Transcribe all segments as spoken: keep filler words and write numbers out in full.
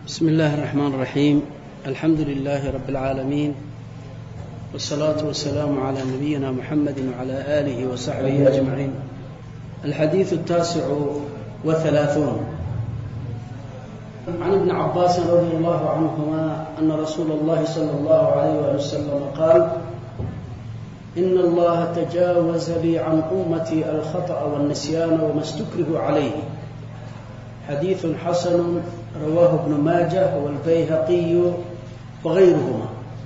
بسم الله الرحمن الرحيم. الحمد لله رب العالمين، والصلاة والسلام على نبينا محمد وعلى آله وصحبه أجمعين. الحديث التاسع وثلاثون عن ابن عباس رضي الله عنهما أن رسول الله صلى الله عليه وسلم قال: إن الله تجاوز لي عن أمتي الخطأ والنسيان وما استكره عليه. حديث حسن رواه ابن ماجه والبيهقي وغيرهما.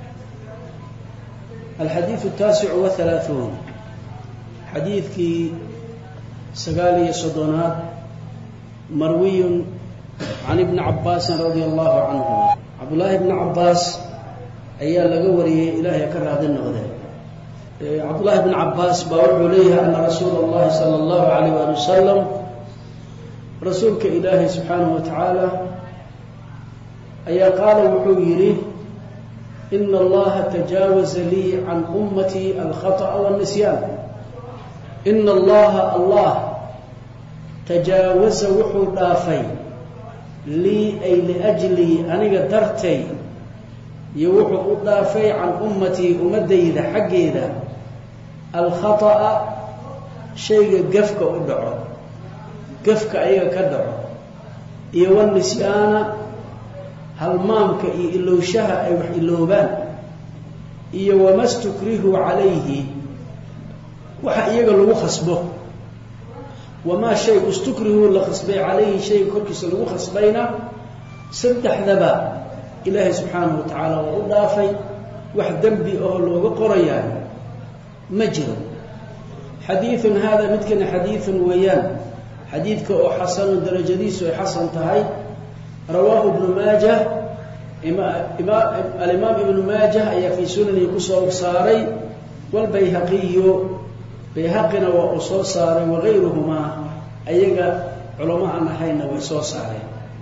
الحديث التاسع والثلاثون حديث كي سقالي صدونات مروي عن ابن عباس رضي الله عنهما. عبد الله بن عباس أيها لقوري إلهي كره النغذي. عبد الله بن عباس بقول عليها أن رسول الله صلى الله عليه وسلم رسولك إلهي سبحانه وتعالى أيها قال وحويره: إن الله تجاوز لي عن أمتي الخطأ والنسيان. إن الله الله تجاوز وحو دافي لي أي لأجلي أنا قدرتي يوحو دافي عن أمتي أمدي إذا حقي إذا الخطأ شيء قفك أدعو قفك أيها كدعو إيوان النسيان هالمامك إلو شها أي وحيلوبان إيو وما استكره عليه وحقيقة لو خصبه وما شيء استكره لخصبه عليه شيء كركس لو خصبينا سدح ذبا إلهي سبحانه وتعالى وضافي واحد ذنبي أهل وقريان مجر. حديث هذا متكن حديث ويان حديث كأو حسن درجة ديس وحسن تهي رواه ابن ماجه. الإمام ابن ماجه أي في سنن يقصه صاري والبيهقي بيهقنا وأصول صاري وغيرهما أيها علماء نحينا ويصول صاري.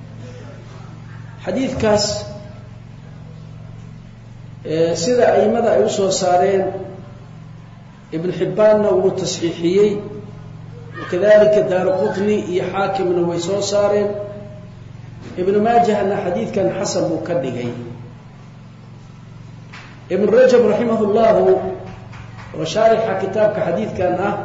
حديث كاس سيدة أي ماذا يوصل صارين ابن حبان والتصحيحيي وكذلك دار قطني يحاكم ويصول صارين. ابن ماجه أن حديث كان حسن مكدقي. ابن رجب رحمه الله وشارح كتاب كحديث كان أه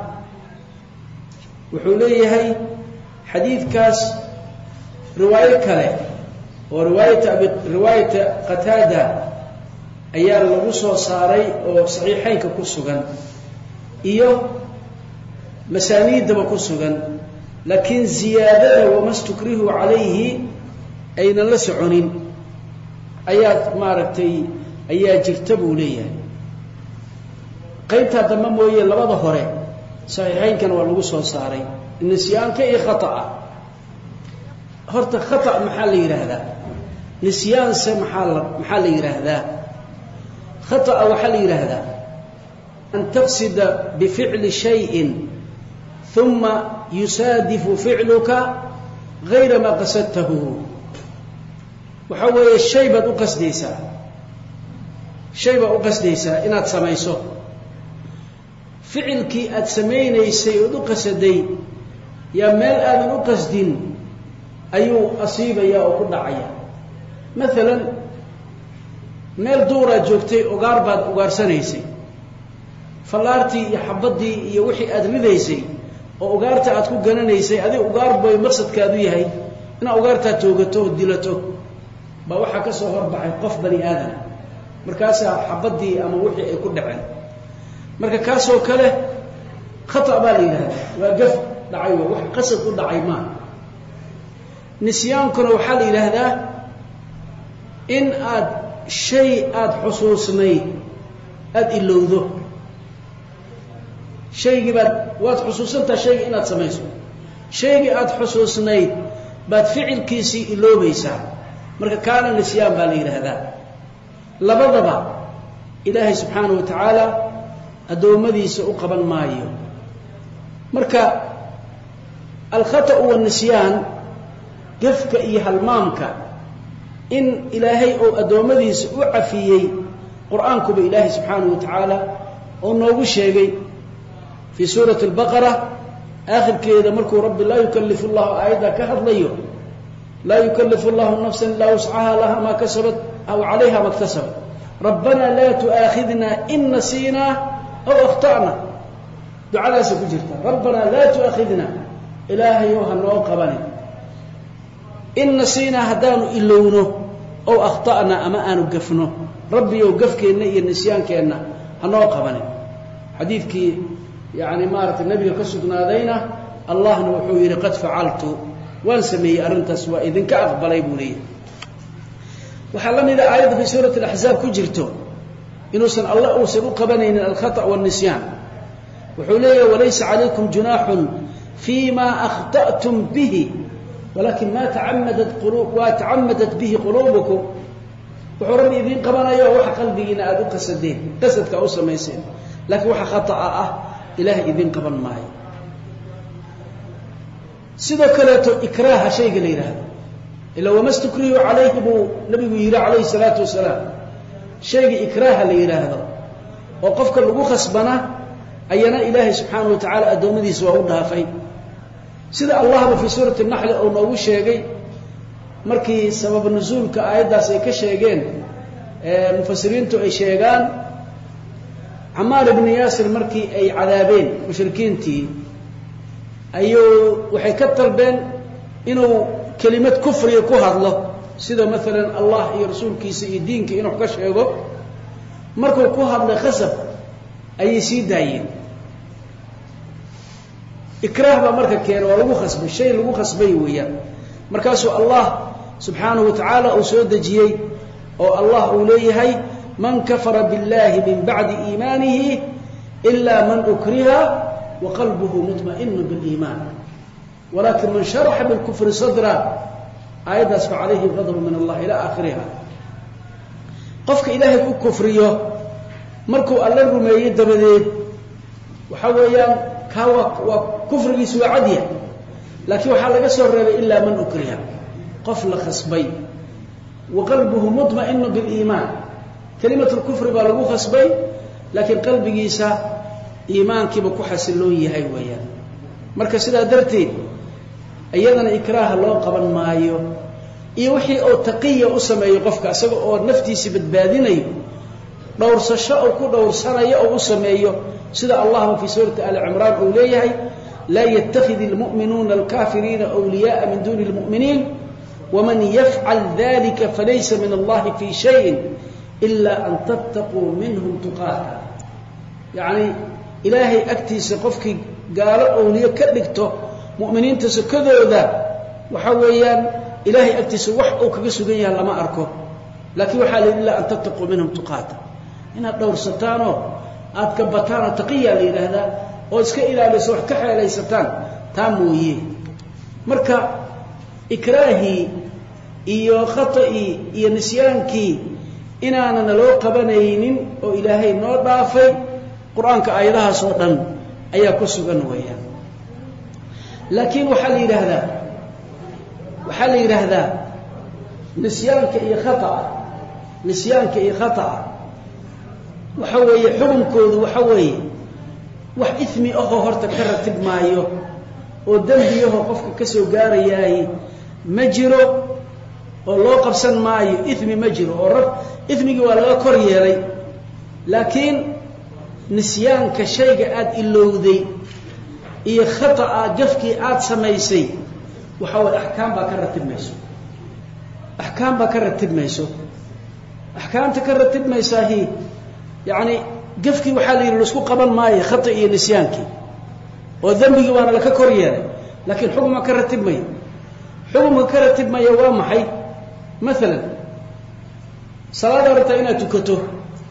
وحوليه حديث كاس رواية كله ورواية رواية قتادة أيام لغوصه صاري وصحيحين ككسوغان إيوه مسانيد بكسوغان لكن زيادة وما استكره عليه أين لسعنين أيات ماركتي أيات جرتبوا ليه قيمتها دمام وهي لبضة هوري صحيحين كانوا لغوصه صاري النسيان كأي خطأ هرت خطأ محل هذا نسيان سمحل محل هذا خطأ وحل هذا أن تقصد بفعل شيء ثم يسادف فعلك غير ما قصدته. وحوي الشيء بدو قصديسا شيء بدو قصديسا إن أتسميسو فعلك أتسمينيسي ودو قصدي يا مال آدن قصدين أيو أصيب يا أقول عيا. مثلا مال دورة جوكتي أقار بعد أقار سنيسي فلارتي يحبضي يوحي أدريديسي وأقارت أتكو جنانيسي هذه أقار بمقصد كادوي هاي أنا أقارت توجته دلته بوحى كسر ربع قف بني آدم مركاسة حبضي أما وحي يكون دعان مركا كاسو كله خطأ بالي هذا وقف دعيوه وحي قصد كل دعيمان نسيان كنا وحال إلى هذا إن أد شيء أد حصوصني أد إلوذه شيء بعد واد حصوصنت شيء إن أد سميسه شيء أد حصوصني بعد فعل كيسي إلو بيسا مركا كان النسيان بالي إلى هذا لبضبا إلهي سبحانه وتعالى أدو مذي سأقبل مايو. مركا الخطأ والنسيان قفك إيها المامك إن إلهي أو أدومدي سأعفيي قرآنك بإلهي سبحانه وتعالى ونوغو الشيء في سورة البقرة آخر كذا مركو رب لا يكلف الله آيدا كهر ليه لا يكلف الله نفسا إلا وسعها لها ما كسبت أو عليها ما اكتسبت ربنا لا تؤاخذنا إن نسينا أو أخطأنا دعاء سكجرتا ربنا لا تؤاخذنا إلهي وهنو قبني إن نسينا هدان إلونه أو أخطأنا أما أن قفنه ربي وقفك إني النسيان كأنه هنو قبني حديثك يعني مارت النبي كسدنا دينا الله نوحوه قد فعلت وانسمي أرنتس وإذن كأقبل يبولي وحلم إذا آيات في سورة الأحزاب كجرته إنه سن الله أوسر قبنين الخطأ والنسيان وحوليه وليس عليكم جناح فيما أخطأتم به ولكن ما تعمدت قلوب وتعمدت به قلوبكم وحرم إذن قبنا يا وح قلبينا أدو قصدين قصد كأوسر ما يسين لكن وح خطأ أه إله إذن قبل معي سيدو كلاته إكراه شيء قليل هذا إلا وما استكرهوا عليه نبي يرى عليه الصلاة والسلام شيء إكراه ليلة هذا وقفك اللقو خصبنا أينا إلهي سبحانه وتعالى أدوم ذي سواهدها في سيد الله في سورة النحل أو نوو شيء مركي سبب النزول كآيات داسي كشيئين مفسرين تو أي شيئان عمار بن ياسر مركي أي عذابين مشركين تي أيو وحي كتر بين إنه كلمة كفر يكوها الله سيدا مثلا الله يرسول كيسي دينك إنه حكاش يقول مركو كوها الله خسب أي سيدايين إكراه بمركا كير ولو خسب الشيء لو خسبي ويا مركاسو الله سبحانه وتعالى أسود جيي أو الله أوليه من كفر بالله من بعد إيمانه إلا من أكره وقلبه مطمئن بالإيمان ولكن من شرح بالكفر صدرا آيات أسفع عليه غضب من الله إلى آخرها قفك إلهي كفريه مركو الله رمي دبديد وحويا كاوا وكفر يسوى عديا لكن وحال قصر إلا من أكره قفل خصبي وقلبه مطمئن بالإيمان كلمة الكفر بالغو خصبي لكن قلبه يسا إيمان كيف كحسلوه هاي ويا مركز سيدا درتين أيضا إكراه الله قبل مايو يوحي أو تقية أسمى يقفك أسمى أو نفتي سبت باديني دور سشاء أو دور سنة أو أسمى سيدا الله في سورة آل عمران أوليه لا يتخذ المؤمنون الكافرين أولياء من دون المؤمنين ومن يفعل ذلك فليس من الله في شيء إلا أن تتقوا منهم تقاتا يعني إلهي أكتي سقفك قال أولياء كذبته مؤمنين تسكذوا ذا وحويان إلهي أكتي سوح أو كجسوجيها لما أركه لكن وحال إلا أن تتقوا منهم تقاتا هنا دور ستانو أتكبتانا تقيا لي هذا وإسك إلى لسوح كحيا ليستان تامويه مركا إكراهي إيو خطئي إيو نسيانكي إنانا نلو قبنين أو إلهي نور ضافي قرآنك آياتها صوتا أيها كسوغا ويا لكن وحال هذا وحال هذا نسيانك إي خطأ نسيانك إي خطأ وحوي حكم كود وحوي وح إثمي أخو هرتا كرتب مايو ودنبيه قفك كسو قارياي مجرو والله قبسا مايو إثمي مجرو ورب إثمي ولا كوريالي لكن نسيان كشيء آد إلوذي إيه خطأ جفكي آد سميسي وحاول أحكام بكرتب ميسو أحكام بكرتب ميسو أحكام تكرتب ميساهي يعني جفكي وحالي لسكو قبل ماي خطأ إيه نسيانكي وذنبي وانا لك كوريالي لكن حكم كرتب مي حكم كرتب مي يوام حي مثلا صلاة رتينا تكتو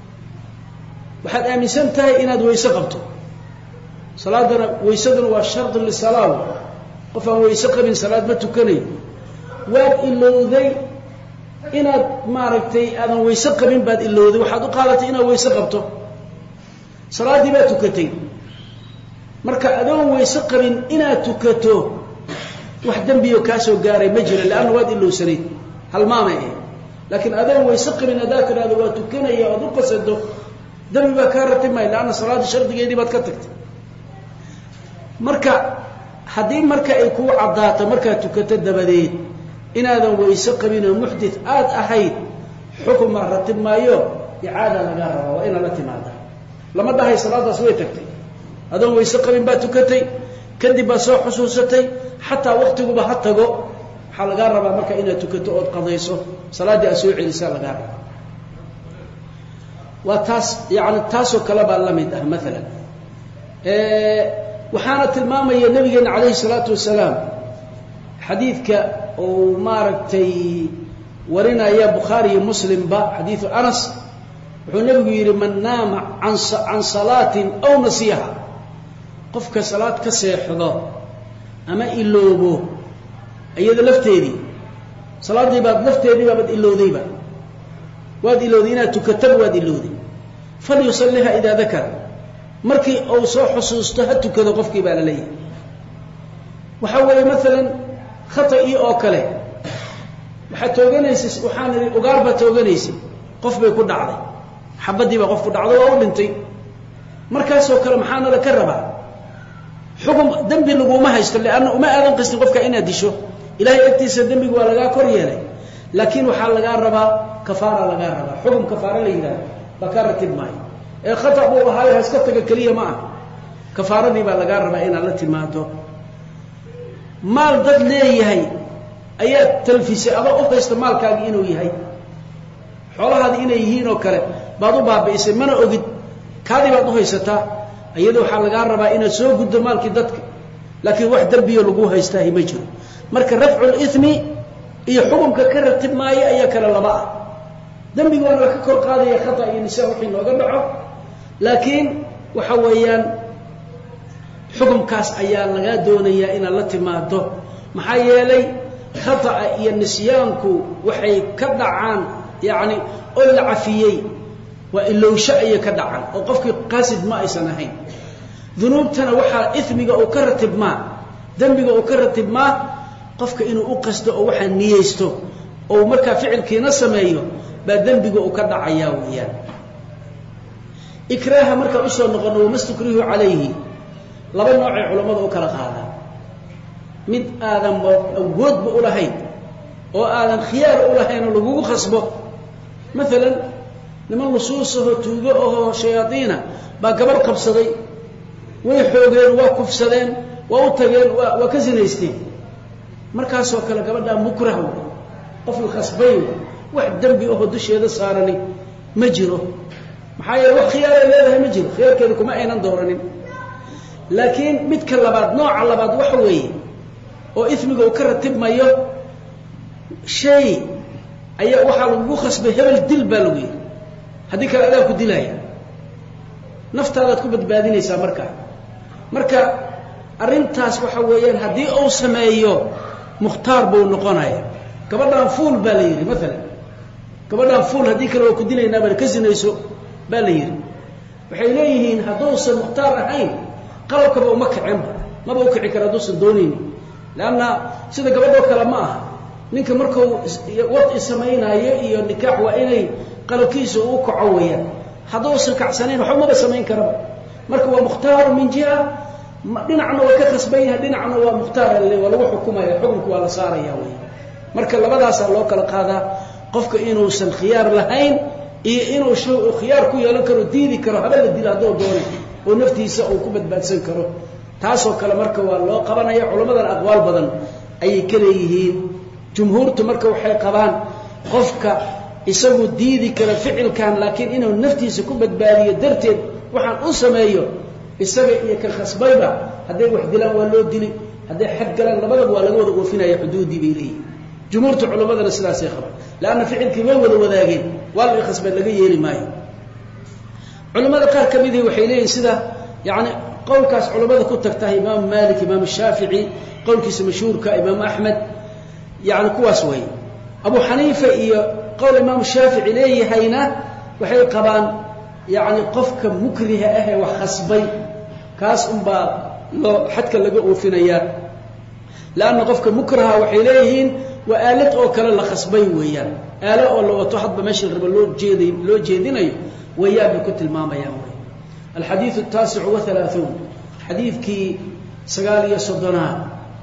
waxaad aaminsan tahay inaad weyse qabto salaadana weysaduna waa shart lisalaam qof aan weyse qabin salaad ma tukanayo waad ilowday inaad maaragtay aadan weyse qabin baad ilowday waxaad u qaadatay inaad weyse qabto salaadii baad tukatay marka adoon weyse qabin inaad tukato wax dambiyo ka soo gaaray ma jiro laana waad ilowsanay hal maamay laakiin adoon weyse qabin adaa tiraado waa tukanaya aad u qasado dambi baa ka ratib may laana salaada shardigeedii baad ka tagtay marka hadii marka ay ku cadaato marka tukato dabadeed inaadan weyse qabin oo muxdith aad ahayd xukum ma ratib maayo icaada laga rabo waa inaad la timaada lama dhahay salaadaas way tagtay adoon weyse qabin baa tukatay kadib baa soo xusuusatay xataa waqtiguba ha tago waxa laga rabaa marka inaad tukato oo qadayso salaadii aad soo celisaa laga rabo waa taas yaani taasoo kala baa la mid ah mesela ee waxaana tilmaamaya nabigeena calayhi salaatu wasalaam xadiidka oo maaragtay warinaya bukhaari iyo muslim ba xadiidu anas wuxuu nabigu yiri man naama an an salaatin aw nasiha qofka salaad ka seexdo ama iloobo ayada lafteedii salaadii baad lafteedii baad ilowdayba waad ilowday inaad tukato waad ilowday fal yusalliha ida dakara markii uu soo xusuusto ha tukado qofkii baa la leeyahay waxa weeye mesela khata'i oo kale waxa tooganaysis waxaan iri ugaar ba tooganaysid qof bay ku dhacday xabadii baa qof ku dhacday oo dhintay markaas oo kale maxaana la ka rabaa xukum dambi lagu ma haysto laana uma aadan qistin qofka inaad disho ilaahay agtiisa dambiga waa laga kor yeelay laakiin waxa laga rabaa kafaara laga rabaa xukum kafaara la yiraahdo bakaratib maay ee khata buu ahaa iska taga kaliya ma ah kafaaradii baa laga rabaa in la timaado maal dad leeyahay ayaa talfiisay aba u haysta maalkaaga inuu yahay xoolahaadi inay yihiin oo kale baad u baabiisay mana ogid kaadi baad u haysataa ayadoo waxa laga rabaa inaad soo guddo maalkii dadka laakiin wax dambiyo lagu haystaa ma jiro marka raf'ul ithmi iyo xukunka ka ratib maayo ayaa kala laba ah dambiga waa la ka kor qaadaya khata iyo nisaa wixii nooga dhaco laakiin waxa weeyaan xukunkaas ayaa laga doonayaa in la timaado maxaa yeelay khata iyo nisyaanku waxay ka dhacaan yaani oo la cafiyay wa ilowsha ay ka dhacaan oo qofkii qaasid ma aysan ahayn dunuubtana waxa ithmiga oo ka ratib ma dambiga oo ka ratib ma qofka inuu u qasdo oo waxa niyeysto oo marka ficilkiina sameeyo baa dambiga oo ka dhacaya weeyaan ikraaha marka u soo noqono mastukrihu calayhi laba nooc ee culimadu u kala qaada mid aadan awood u lahayn oo aadan khiyaar u lahayn oo lagu khasbo mesela niman lusuusaho tuugo oo shayaadiina baa gabar qabsaday way xoogeen waa kufsadeen waa u tageen waa ka zinaysteen markaas oo kale gabadha mukrah qof khasbay wax dambi oo dusheeda saarani ma jiro maxaa yeelay wax khiyaar leedahay ma jiro khiyaarkeedu kuma aynan dooranin laakiin midka labaad nooca labaad waxa weeye oo ismiga uu ka ratibmayo shay ayaa waxa lagu khasbay hebel dil baa lagu yiri hadii kale aad ku dilaya naftaada ku badbaadinaysaa marka marka arintaas waxa weeyaan hadii uu sameeyo muxtaar buu noqonaya gabadhan fuul baa la yiri mesela gabadhan fuul hadii kale ku dilayna baa ka sinayso baa la yiri waxay leeyihiin haduu san muxtaar ahayn qalabka uma kicin ma buu kici kara duusan doonayni laana sida gabadho kale ma aha ninka markuu waqti sameeynayo iyo nikaax waa inay qalabkiisa uu kaco weeyaan haduu san kacsaneen waxa ma sameyn karo marka waa muxtaar min jiha dhinacna waa ka khasbayna dhinacna waa muxtaar waa lagu xukumayo xukunku waa la saaraya weeyaan marka labadaas loo kala qaadaa qofka inuu san khiyaar lahayn iyo inuu shuu khiyaar ku yeelan karo diidi karo haba la dilaa doo doonay oo naftiisa uu ku badbaadsan karo taasoo kale marka waa loo qabanaya culimada aqwaal badan ay kaleeyihiin jumhuurtu marka waxay qabaan qofka isagu diidi kara ficilkan laakiin inuu naftiisa ku badbaadiyo darteed waxaan u sameeyo isaga iyo ka khasbayba haday wax dilaan waa loo dili haday xad galaan labadaba waa laga wada oofinaya xuduudii biilay jumhuurtu culimadana sidaas ay qabaan laana ficilkii way wada wadaageen waa la khasbay laga yeeli maayo culimada qaar kamidii waxay leeyihiin sida yaani qowlkaas culimada ku tagtay imaam Malik imaam Shafi'i qowlkiisa mashhuurka imaam Ahmad yaani kuwaas way Abu Hanifa iyo qowl imaam Shafi'i leeyahayna waxay qabaan yaani qofka mukriha ah ee wax khasbay kaas umba loo xadka laga oofinaya laana qofka mukraha waxay leeyihiin waa aalad oo kale la khasbay weeyaan aala oo la wato hadba meesha raba loo jeeday loo jeedinayo وياه بكتل ماما يامري الحديث التاسع وثلاثون حديث كي سقالي صدنا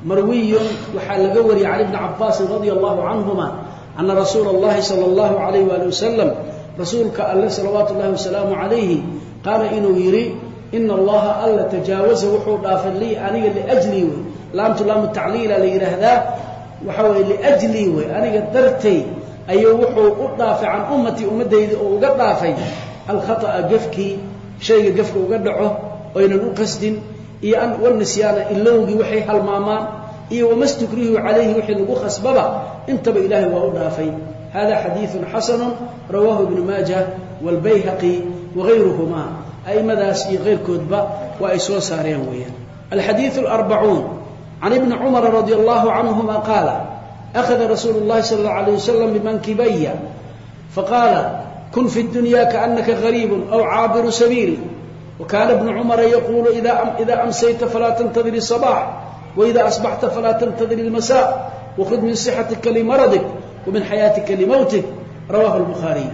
مروي وحال قوري عن ابن عباس رضي الله عنهما أن رسول الله صلى الله عليه وآله وسلم رسولك الله صلوات الله وسلامه عليه قال إنه يري إن الله ألا تجاوز وحود آفر لي أنا لأجلي لام تلام التعليل ليرهذا وحوي لأجلي أنا قدرتي أي وحود أدافع عن أمتي أمتي وقدافي الخطأ قفكي شيء قفك وقدعه وين قصد إيان والنسيان اللوغي وحي هالمامان إيه وما استكريه عليه وحي لغو خسببا انتبه إلهي وأدافي هذا حديث حسن رواه ابن ماجه والبيهقي وغيرهما أي مداسي غير كتبة وإسوى سارين ويا. الحديث الأربعون عن ابن عمر رضي الله عنهما قال أخذ رسول الله صلى الله عليه وسلم بمنكبي فقال كن في الدنيا كأنك غريب أو عابر سبيل. وكان ابن عمر يقول إذا إذا أمسيت فلا تنتظر الصباح وإذا أصبحت فلا تنتظر المساء وخذ من صحتك لمرضك ومن حياتك لموتك. رواه البخاري.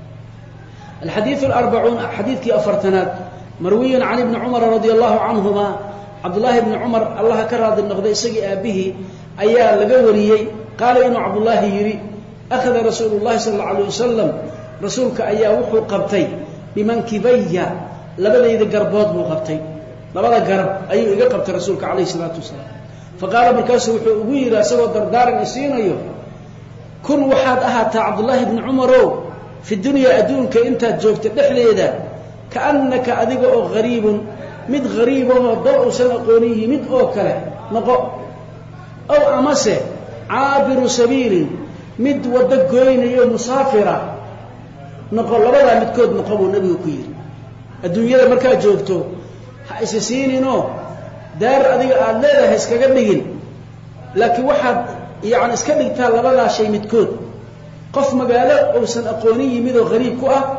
الحديث الأربعون حديث كي أفرتنات مروي عن ابن عمر رضي الله عنهما عبد الله بن عمر الله كراد النغضي سقي به أيها لقوريي قال إنه عبد الله يري أخذ رسول الله صلى الله عليه وسلم رسولك أيها وحو قبتي بمنكبي لبدا إذا قربوت بو قبتي لبدا قرب أيها إذا قبت رسولك عليه الصلاة والسلام فقال بركاس وحو أبويرا سوى دردار نسينيو كن وحاد أهاتا عبد الله بن عمر في الدنيا أدونك أنت جوكت دحليدا كأنك أذيق أو غريب مد غريب وضوء سنقوني مد أوكله نقو أو أمسه عابر سبيل مد ودقوين يوم مسافرة نقول لبدا مدكود نقوم النبي كير الدنيا مركا جوكتو حاسسيني نو دار أذيق أدليدا هسكا قدقين لكن واحد يعني اسكا دقتال لبدا شيء مدكود قف مقالة أو سنقوني مد غريب كؤة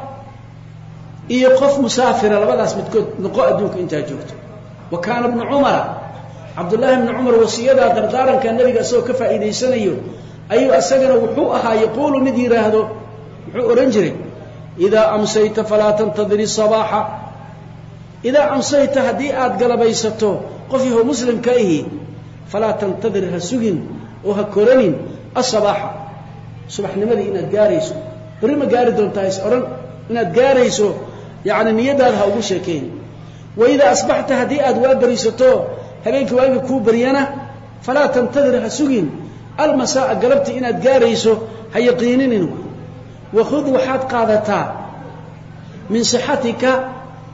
إيه قف مسافرة لبداس متكود نقاء دوك إنت جوكتو. وكان ابن عمر عبد الله بن عمر وسيدا دردارا كان النبي أسوه كفا إيدي سنيو أيو أسجن وحوءها يقول ندير هذا وحوء رنجري إذا أمسيت فلا تنتظر الصباح إذا أمسيت هديئات قلبيستو قفه مسلم كأيه فلا تنتظر هسجن وهكورنين الصباح صبح نمدي إناد قاريسو بريما قاري دون تايس أرن إناد قاريسو يعني نيدادها أبو شاكين وإذا أصبحت هديئة وابريستو هبينك وابي كوبريانا فلا تنتظر هسوين المساء قلبت إناد قاريسو هيقينين وخذ وحاد قادتا من صحتك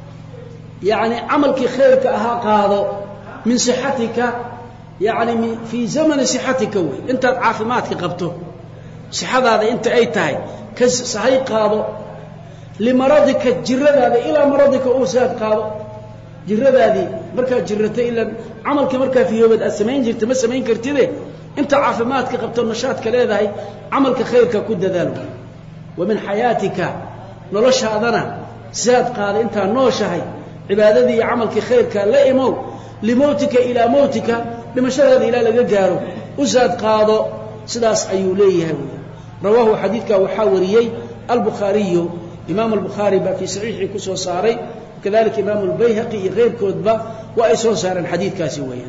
يعني عملك خيرك أها قادو من صحتك يعني في زمن صحتك وي انت عافماتك قبته صحة هذا أنت أي تاي كز صحيح قاضو لمرضك جرد هذا إلى مرضك أوساد قاضو جرد هذه مركا جرته إلا عملك مركا في يوم السمين جرت ما سمين كرتده أنت عافماتك قبت النشاط كذا هاي عملك خيرك كد ذلك ومن حياتك نلش هذانا زاد قال أنت نوش هاي عبادتي عملك خيرك لا يمو لموتك إلى موتك لمشهد إلى لجارو وزاد قاضو سداس أيوليه رواه حديثك وحاوريي البخاري إمام البخاري في صحيح كسو صاري وكذلك إمام البيهقي غير كتبة وأيسو صار الحديث كاسويا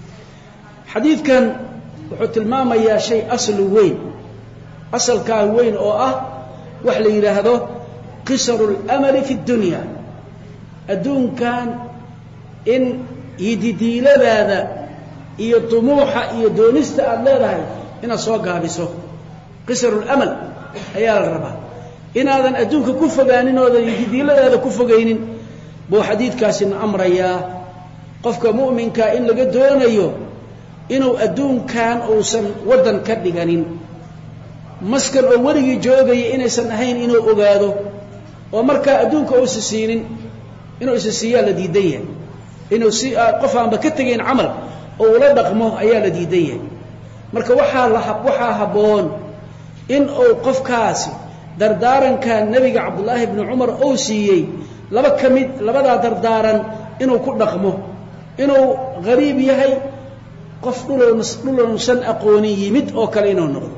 حديث كان وحط الماما يا شيء أصل وين أصل كان وين أو أه وحلي إلى هذا قصر الأمل في الدنيا الدون كان إن يدي لهذا يطموح يدونست الله إن صوغها بسوق قصر الأمل أيال الربا إن هذا أدونك كفقانين وهذا يجدي لها هذا كفقانين بو حديث كاسين أمر يا قفك مؤمن كائن لقد دون أيوه إنه أدون كان أوسن ودن كدقانين مسكن أولي جوغي إنه سنهين إنه أغادو ومركا أدونك أوسسين إنه أسسيا لديدية إنه قفا بكتغين عمل أو لا دقمه أيال لديدية marka waxa la hab waxa haboon in uu qofkaasi dardaaran ka nabiga Abdullah ibn Umar oo siiyay laba kamid labada dardaaran inuu ku dhaqmo inuu qariib yahay qof dhulun san aqooni yimid oo kale inuu noqdo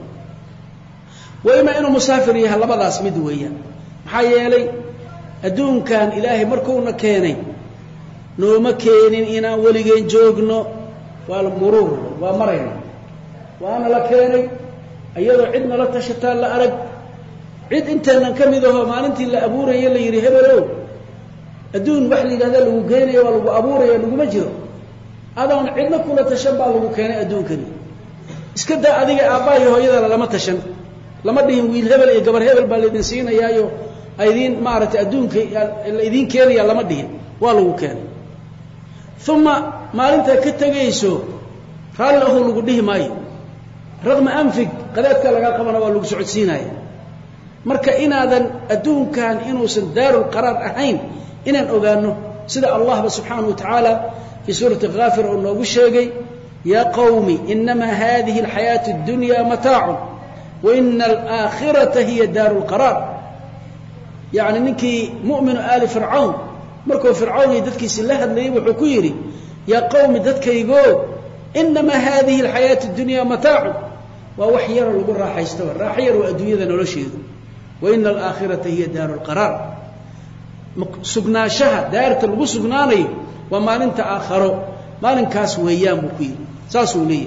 wayma inuu musaafir yahay labadaas mid weeyaan maxaa yeelay adduunkan ilaahay markuu na keenay nooma keenin inaan waligeen joogno wal muruur ومرينا وأنا لكيني أيضا عدنا لا تشتان لا أرق عد أنت نكمل ذا ما أنت إلا أبوري يلا يرهبلو أدون وحلي هذا لو جيني ولا أبوري لو مجرى هذا عندنا كل تشبع لو كان أدون كني إسكده هذه أباي هو يلا لما تشن لما دين ويل هبل يجبر هبل بالدين سينا يايو أيدين معرة أدون كي الأيدين كيري لما دين والو كان ثم ما أنت كتجيسو قال له لو قديه ماي رغم أنفق قدرت لك قبنا والو سعود سيناي marka inaadan adduunkan inuusan daarul qaraar ahayn inaan ogaano sida Allah subhanahu wa ta'ala fi surati ghafir oo noogu sheegay ya qawmi inma hadhihi alhayatu ad-dunya mata'un wa inna al-akhirata hiya daarul qaraar yaani ninki mu'min ali fir'aun markuu fir'aun dadkiisa la hadlayay wuxuu ku yiri ya qawmi dadkaygo inma hadhihi alhayatu ad-dunya mata'un wa wahyar lagu raaxaysto raaxiyar oo adduunyada nolosheedu وإن الآخرة هي دار القرار سجنا شهد دارت الغو سجناني وما ننت آخره ما ننكاس ويام وكيل ساسو لي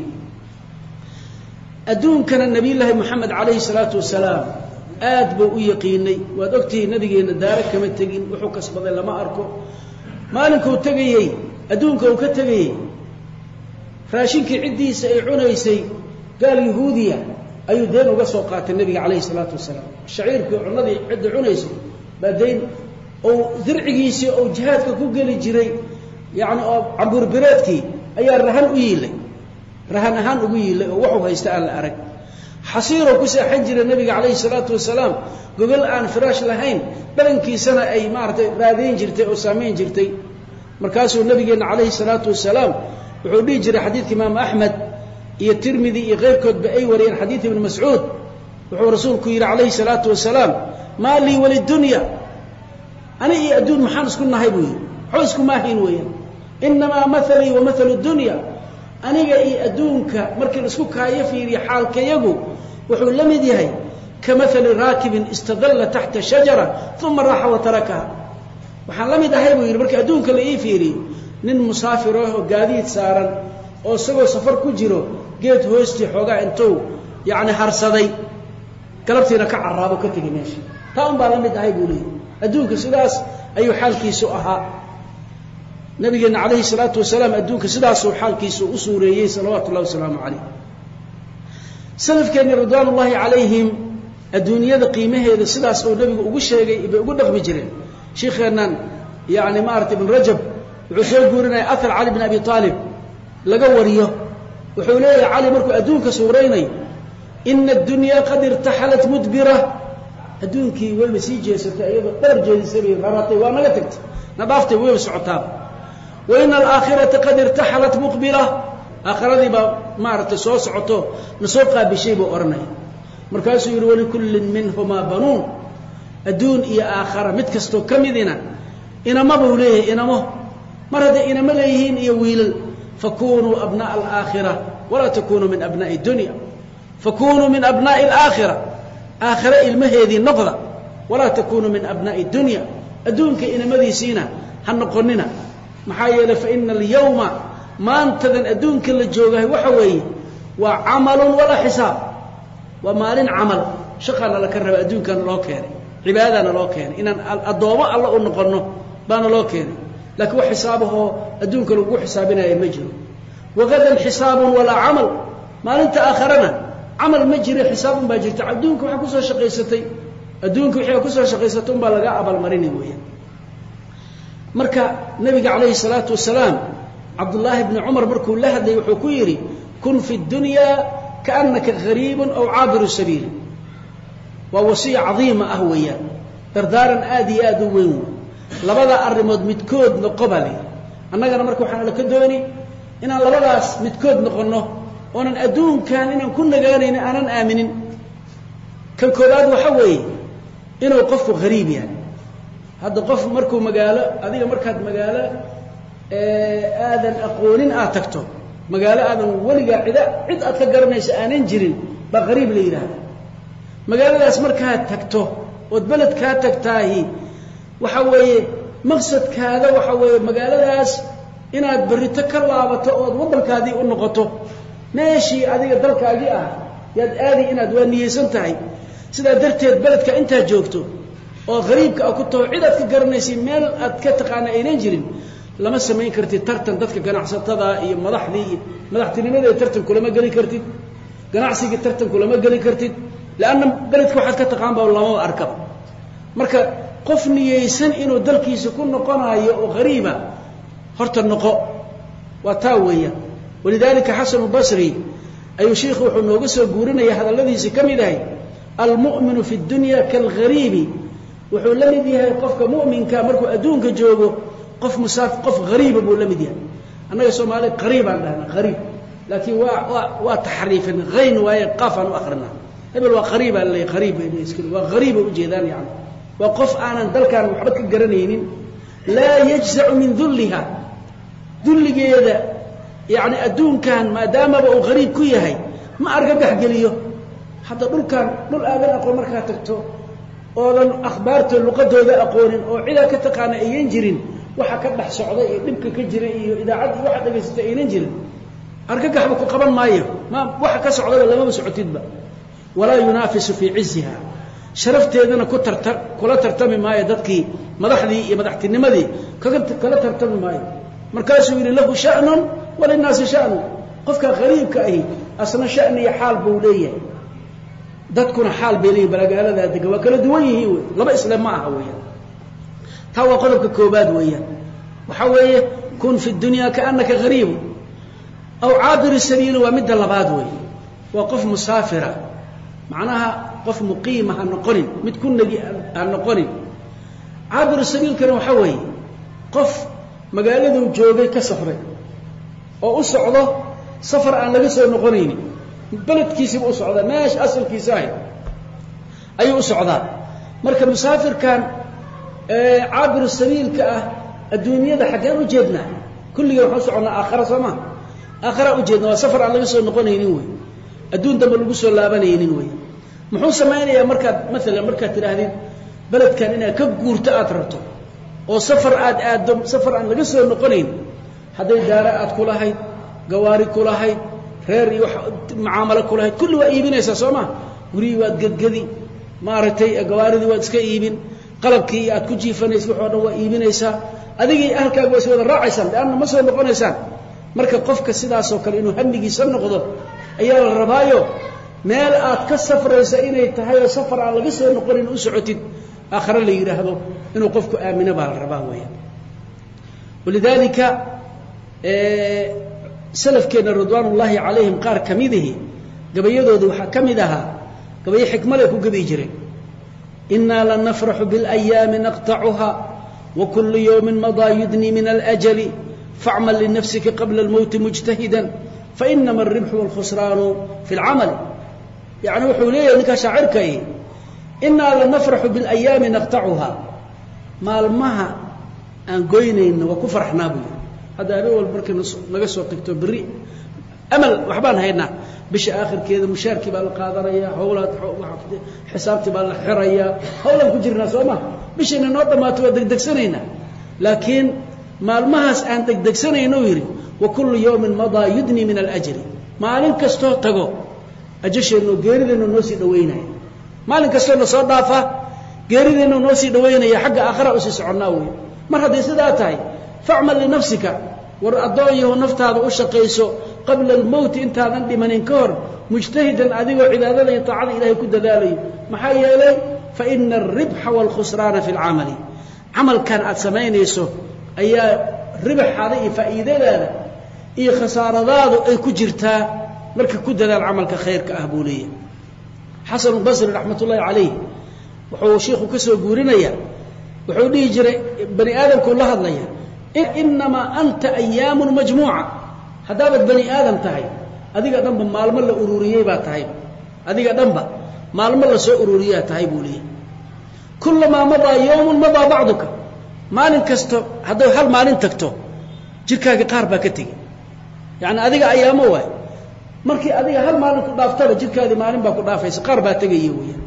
أدون كان النبي الله محمد عليه الصلاة والسلام آد بو يقيني وادوكتي ندقين دارك كما تقين وحوكس بضي لما أركو ما ننكو تقيي أدون كو كتقيي فراشينك عدي سيعون يسي قال يهودية أي دين وقصوقات النبي عليه الصلاة والسلام الشعير كعنادي عد عنيسي بعدين أو درعيسي أو جهادك كوجل جري يعني عبور برادكي أي الرهان ويلي رهان هان ويلي وحوها يستأهل الأرق حصيره كسا حنجر النبي عليه الصلاة والسلام قبل أن فراش لهين بلنكي سنة أي مارتي رادين جرتي أو سامين جرتي مركاسه النبي عليه الصلاة والسلام وحولي جري حديث إمام أحمد iyo tirmidhi iyo qeyrkood ba ay wariyeen xadiis ibn mas'uud wuxuu rasuulku yiri alayhi salatu wasalaam ma li wali dunya ana iyo adduun maxaan isku nahay buu wuxuu isku maahin weeyaan inma mathali wa mathalu dunya aniga iyo adduunka markii isku kaayo fiiriyo xaalkayagu wuxuu la mid yahay kamathali raakibin istadalla tahta shajara thumma raha wa tarakaha waxaan la mid ahay buu yiri markii adduunka la ii fiiriyo nin musaafir ah oo gaadiid saaran oo isagoo safar ku jiro geed hoostii xoogaa intuu yaani harsaday galabtiina ka carraabo ka tagi meesha taan baa la mid ahay buu leeyahay adduunka sidaas ayuu xaalkiisu ahaa nabigeena calayhi salaatu wasalaam adduunka sidaas uu xaalkiisu u suureeyay salawaatullaahi wasalaamu calayhi salafkeena ridwaanullaahi calayhim adduunyada qiimaheeda sidaas uu nabigu ugu sheegay ibay ugu dhaqmi jireen sheekhanan yaani maartay ibn rajab wuxuu soo guurinay athar ali ibn abi talib laga wariyo wuxuu leeyahay cali markuu adduunka suureynay inna ad-dunya qad irtahalat mudbira adduunkii way masii jeesatay iyadoo dhar jeedisay raratay waa naga tagtay nadaaftay way socotaa wa inna al-aakhirata qad irtahalat muqbila aakhiradii ba maartay soo socoto nasoo qaabishay buu oranay markaasuu yiri wali kullin minhuma banuun adduun iyo aakhira mid kasto kamidina inama buu leeyahay inamo marada inama leeyihiin iyo wiilal فكونوا أبناء الآخرة ولا تكونوا من أبناء الدنيا فكونوا من أبناء الآخرة آخرة المهدي النظرة ولا تكونوا من أبناء الدنيا أدونك إن مذي سينا هنقننا محايلة فإن اليوم ما انتذن أدونك اللي جوغه وحوي وعمل ولا حساب ومال عمل شغل لك الرب أدونك الله كيري عبادنا الله كيري إن الضوء الله نقنه بان الله كيري لكن حسابه أدونك لو حسابنا يمجري وغدا حساب ولا عمل ما أنت آخرنا عمل مجري حساب باجري تعدونك وحكوسوا شقيستي أدونك وحكوسوا شقيستهم بلغا أبل مريني ويا مركا نبي عليه الصلاة والسلام عبد الله بن عمر مركو لهدي وحكويري كن في الدنيا كأنك غريب أو عابر السبيل ووصية عظيمة أهوية دردارا آدي آدو وين labada arimood midkood noqobali annagana marka waxaan la ka doonay inaan labadaas midkood noqono oonan adduunkan inaan ku nagaanayna aanan aaminin kan koobaad waxa weeye inuu qofku qariib yahay hadda qof markuu magaalo adiga markaad magaalo ee aadan aqoonin aad tagto magaalo aadan waliga cid cid aad ka garanayso aanan jirin ba qariib la yiraahdo magaaladaas markaad tagto oo balad ka tagtaahi waxa weeye maqsadkaada waxa weeye magaaladaas inaad barito ka laabato oo wadankaadii u noqoto meeshii adiga dalkaagii ah yaad aadi inaad waa niyeysan tahay sidaa darteed beledka intaad joogto oo qariibka ah ku taho cid aad ka garanaysid meel aad ka taqaana aynan jirin lama samayn kartid tartan dadka ganacsatada iyo madaxdii iyo madaxtinimada tartan kulama geli kartid ganacsiga tartan kulama geli kartid laana beledka waxaad ka taqaan baa lama arkab marka qof niyeysan inuu dalkiisa ku noqonayo oo qariiba horta noqo waa taa weeya walidaalika xasan al-basri ayuu sheekhu wuxuu nooga soo guurinaya hadalladiisa kamid ahay almu'minu fi dunya kalgharibi wuxuu la mid yahay qofka mu'minka markuu adduunka joogo qof musaaf qof qariib buu la mid yahay annaga Soomaali qariib aan dhahnaa qariib laakiin waa waa taxriifan qayn waa qafan u akhrina hebel waa qariib aan leeyahay qariib iskil waa qariib u jeedaan yaani waa qof aanan dalkan waxba ka garanaynin la yajza'u min dhullaha dhulligeeda yaani adduunkan maadaama uu qariib ku yahay ma argagax galiyo hadda dhulkan dhul aadan aqoon markaa tagto oodan akhbaarta luqadooda aqoonin oo cida ka taqaana ayeen jirin waxa ka dhax socday ee dhibka ka jira iyo idaacad waxa dhageystay ayeen jirin argagax ku qaban maayo ma waxa ka socday lama socotidba wala yunafisu fi izziha sharafteedana ku tartar kula tartami maayo dadkii madaxdii iyo madaxtinimadii kaga kala tartami maayo markaasuu yiri lahu sha'nun wal naas sha'nu qofka qariibka ahi asna sha'ni iyo xaal buu leeyahay dadkuna xaal bay leeyahay balagaalada adiga waa kala duwan yihiin laba islaam ma aha weeyaan taa waa qodobka koobaad weeyaan waxa weeye kun fi dunya kaannaka qariib aw aabir sabiil waa mid labaad weeye waa qof musaafira macnaha qof muqiim ah noqonin mid kunagi aan noqonin aabir sabiil kana waxa weeye qof magaaladu joogay ka safray oo u socdo safar aan laga soo noqonaynin beledkiisa u socda meesh asalkiisa ah ayuu u socdaa marka musaafirkan ee aabir sabiilka ah adduunyada xageen u jeednaa kulliga wuxuu socnaa aakhira sama aakhira u jeednaa waa safar aan laga soo noqonaynin way adduun damba lagu soo laabanaynin way muxuu sameeyay marka mesela marka tiraahdid beledkan ina ka guurto aad rabto oo safar aad aado safar aan laga soo noqonayn haday daara aad ku lahayd gawaari ku lahayd reer iyo macaamalo ku lahayd kulli waa iibinaysa Sooma guri waad gadgadi maartay gawaaridii waad iska iibin qalabkii aad ku jiifanayso waxa dhan waa iibinaysa adigii ahalkaaga waa soo raacaysan laana ma soo noqonaysaan marka qofka sidaas oo kale inuu hamigiisa noqdo ayaa la rabaayo meel aad ka safraysa inay tahay safar aan laga soo noqonin u socotid aakhira la yiraahdo inuu qofku aamina baa la rabaa weeyaan walidaalika ee salafkeena ridwaanullaahi calayhim qaar kamidihi gabayadoodu waxa kamid aha gabay xikmad ay ku gabi jireen inna lan nafrahu bil ayami naqta'uha wa kullu yawmin madha yudni min al ajali fa'mal li nafsika qabla al maut mujtahidan fa innama ar ribhu wal khusran fi al amal yani wuxuu leeyahay ninka shaacirkay inna lan nafrahu bil ayami naqta'uha maalmaha aan goynayna wa ku farxnaa buu hada awal markii naga soo tagto bari amal waxbaan haynaa bisha aakhirkeeda mushaarkii baa la qaadanaya hawlaad xisaabtii baa la xiraya hawlan ku jirnaa Sooma bishina noo dhamaato waa degdegsanayna laakiin maalmahaas aan degdegsanayno yiri wa kullu yawmin madha yudni min al ajri maalin kasto tago ajasheeno geerideeno noo sii dhaweynaya maalin kasto la soo dhaafa geerideeno noo sii dhaweynaya xagga aakhira u sii soconaa weey mar haday sidaa tahay fa'mal li nafsika war adooyo naftaada u shaqeyso qabla al maut intaadan dhimanin ka hor mujtahidan adigoo cibaadada iyo taacada ilaahay ku dadaalayo maxaa yeelay fa inna ar-ribha wal khusrana fi al-amali amalkan aad sameynayso ayaa ribaxada iyo faa'iidada iyo khasaaradaadu ay ku jirtaa marka ku dadaal amalka khayrka ah buuliye Hasan al-Basri rahmatullahi alayhi wuxuu sheekhu ka soo guurinaya wuxuu dhigi jiray bani aadamku la hadlaya inma anta ayyamun majmu'a hadaabad bani aadam tahay adiga dhanba maalmo la ururiyay baa tahay adiga dhanba maalmo la soo ururiyaa tahay buuliye kullama mada yawmun mada ba'duka maalin kasto haday hal maalin tagto jirkaaga qaar baa ka tagi yaani adiga ayaamo way markii adiga hal maalin ku dhaaftaba jirkaadi maalin baa ku dhaafaysa qaar baa tagayay weeyaan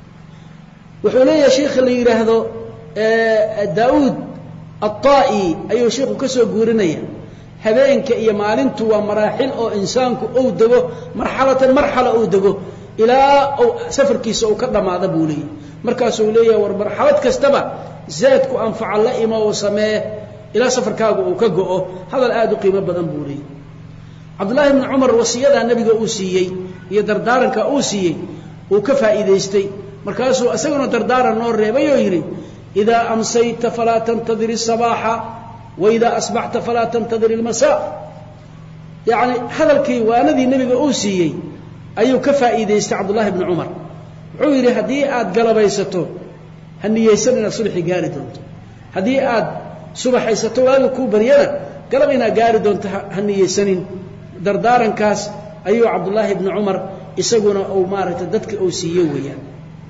wuxuu leeyahay sheekh la yiraahdo ee Daawud الطائي أيه شيخ كسو قورنيا habeenka iyo maalintu waa maraaxil oo insaanku uu dago marxalatan marxala uu dago ilaa uu safarkiisa uu ka dhamaado buu leeyahay markaas uu leeyahay war marxalad kastaba zaadku anfaca la ima oo samee ilaa safarkaagu uu ka go'o hadal aad u qiimo badan buu leeyahay Abdullah ibn Umar wasiyada nabiga uu siiyay iyo dardaaranka uu siiyay uu ka faa'iideystay markaas uu asaguna dardaaran noo reebay oo yiri ida amsayta fala tantadhir as-sabaha wa ida asbahta fala tantadhir al-masa yani hadalkii waanadii nabiga uu siiyay ayuu ka faa'iideystay Abdullah ibn Umar wuxuu yiri hadii aad galabaysato haniyeysan inaad subaxi gaari doonto hadii aad subaxaysato waaga ku bariyana galab inaad gaari doonto haniyeysanin dardaarankaas ayuu Abdullah ibn Umar isaguna oo maarata dadka uu siiyay weeyaan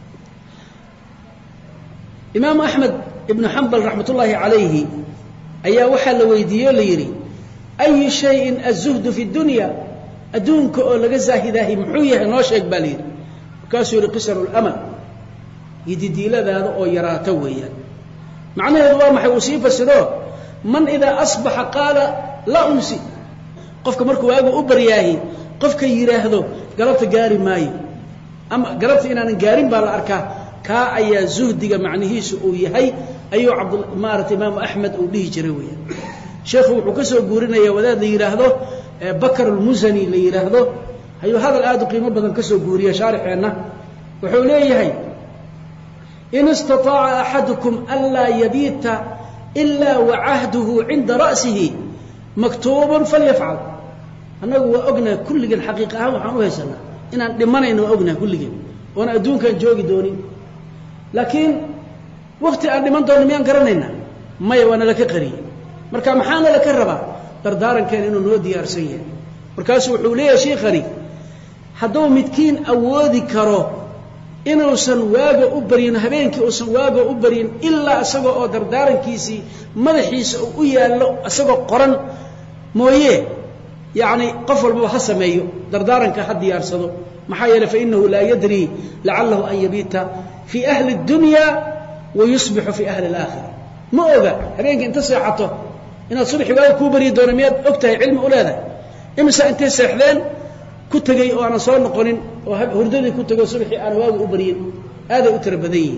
Imam Ahmad ibn Hanbal rahmatullahi alayhi ayaa waxa la weydiiyay la yiri ay shay'in az-zuhd fi dunya adunka oo laga zaahidahay muxuu yahay noo sheeg baliir kaas yiri qisarul amal yididiiladaada oo yaraata weeyaan macnaheedu waa maxay uu sii fasiro man ida asbaha qala la umsi qofka markuu waagu u bariyaahay qofka yiraahdo galabta gaari maayo ama galabta inaan gaarin baa la arkaa ka ayaa zuhdiga macnihiisu uu yahay ayuu Abdul Maarat Imam Ahmad uu dhihi jiray weeyaan sheekhu wuxuu ka soo guurinaya wadaad la yiraahdo Bakr al-Muzani la yiraahdo ayuu hadal aad u qiimo badan ka soo guuriya sharixeena wuxuu leeyahay in istata'a ahadukum alla yabita illa wa ahduhu 'inda ra'sihi maktuban falyaf'al anagu waa ogna kulligan xaqiiqa ahaan waxaan u haysanaa inaan dhimanayno ogna kulligan oo adduunkan joogi doonin laakiin waqti aan dhiman doono miyaan garanayna may wana la ka qariyay marka maxaana la ka rabaa dardaarankan inuu noo diyaarsan yahay markaas wuxuu leeyahay sheekhani hadduu midkiin awoodi karo inuusan waaga u barin habeenkii uusan waaga u barin ilaa asagoo oo dardaarankiisii madaxiisa u yaalo asagoo qoran mooyee يعني قف والبو حسميو دردارنك حد يارسدو محايله فانه لا يدري لعله ان يبيت في اهل الدنيا ويصبح في اهل الاخره ما اوغا habeenka inta seexato inaad subax waa ku bari doonamiyad ogtahay cilmi ulaada imisa inta seexdeen ku tagay oo aan soo noqonin oo hurdadii ku tago subaxi aan waagu u bariyin aad u tirabaday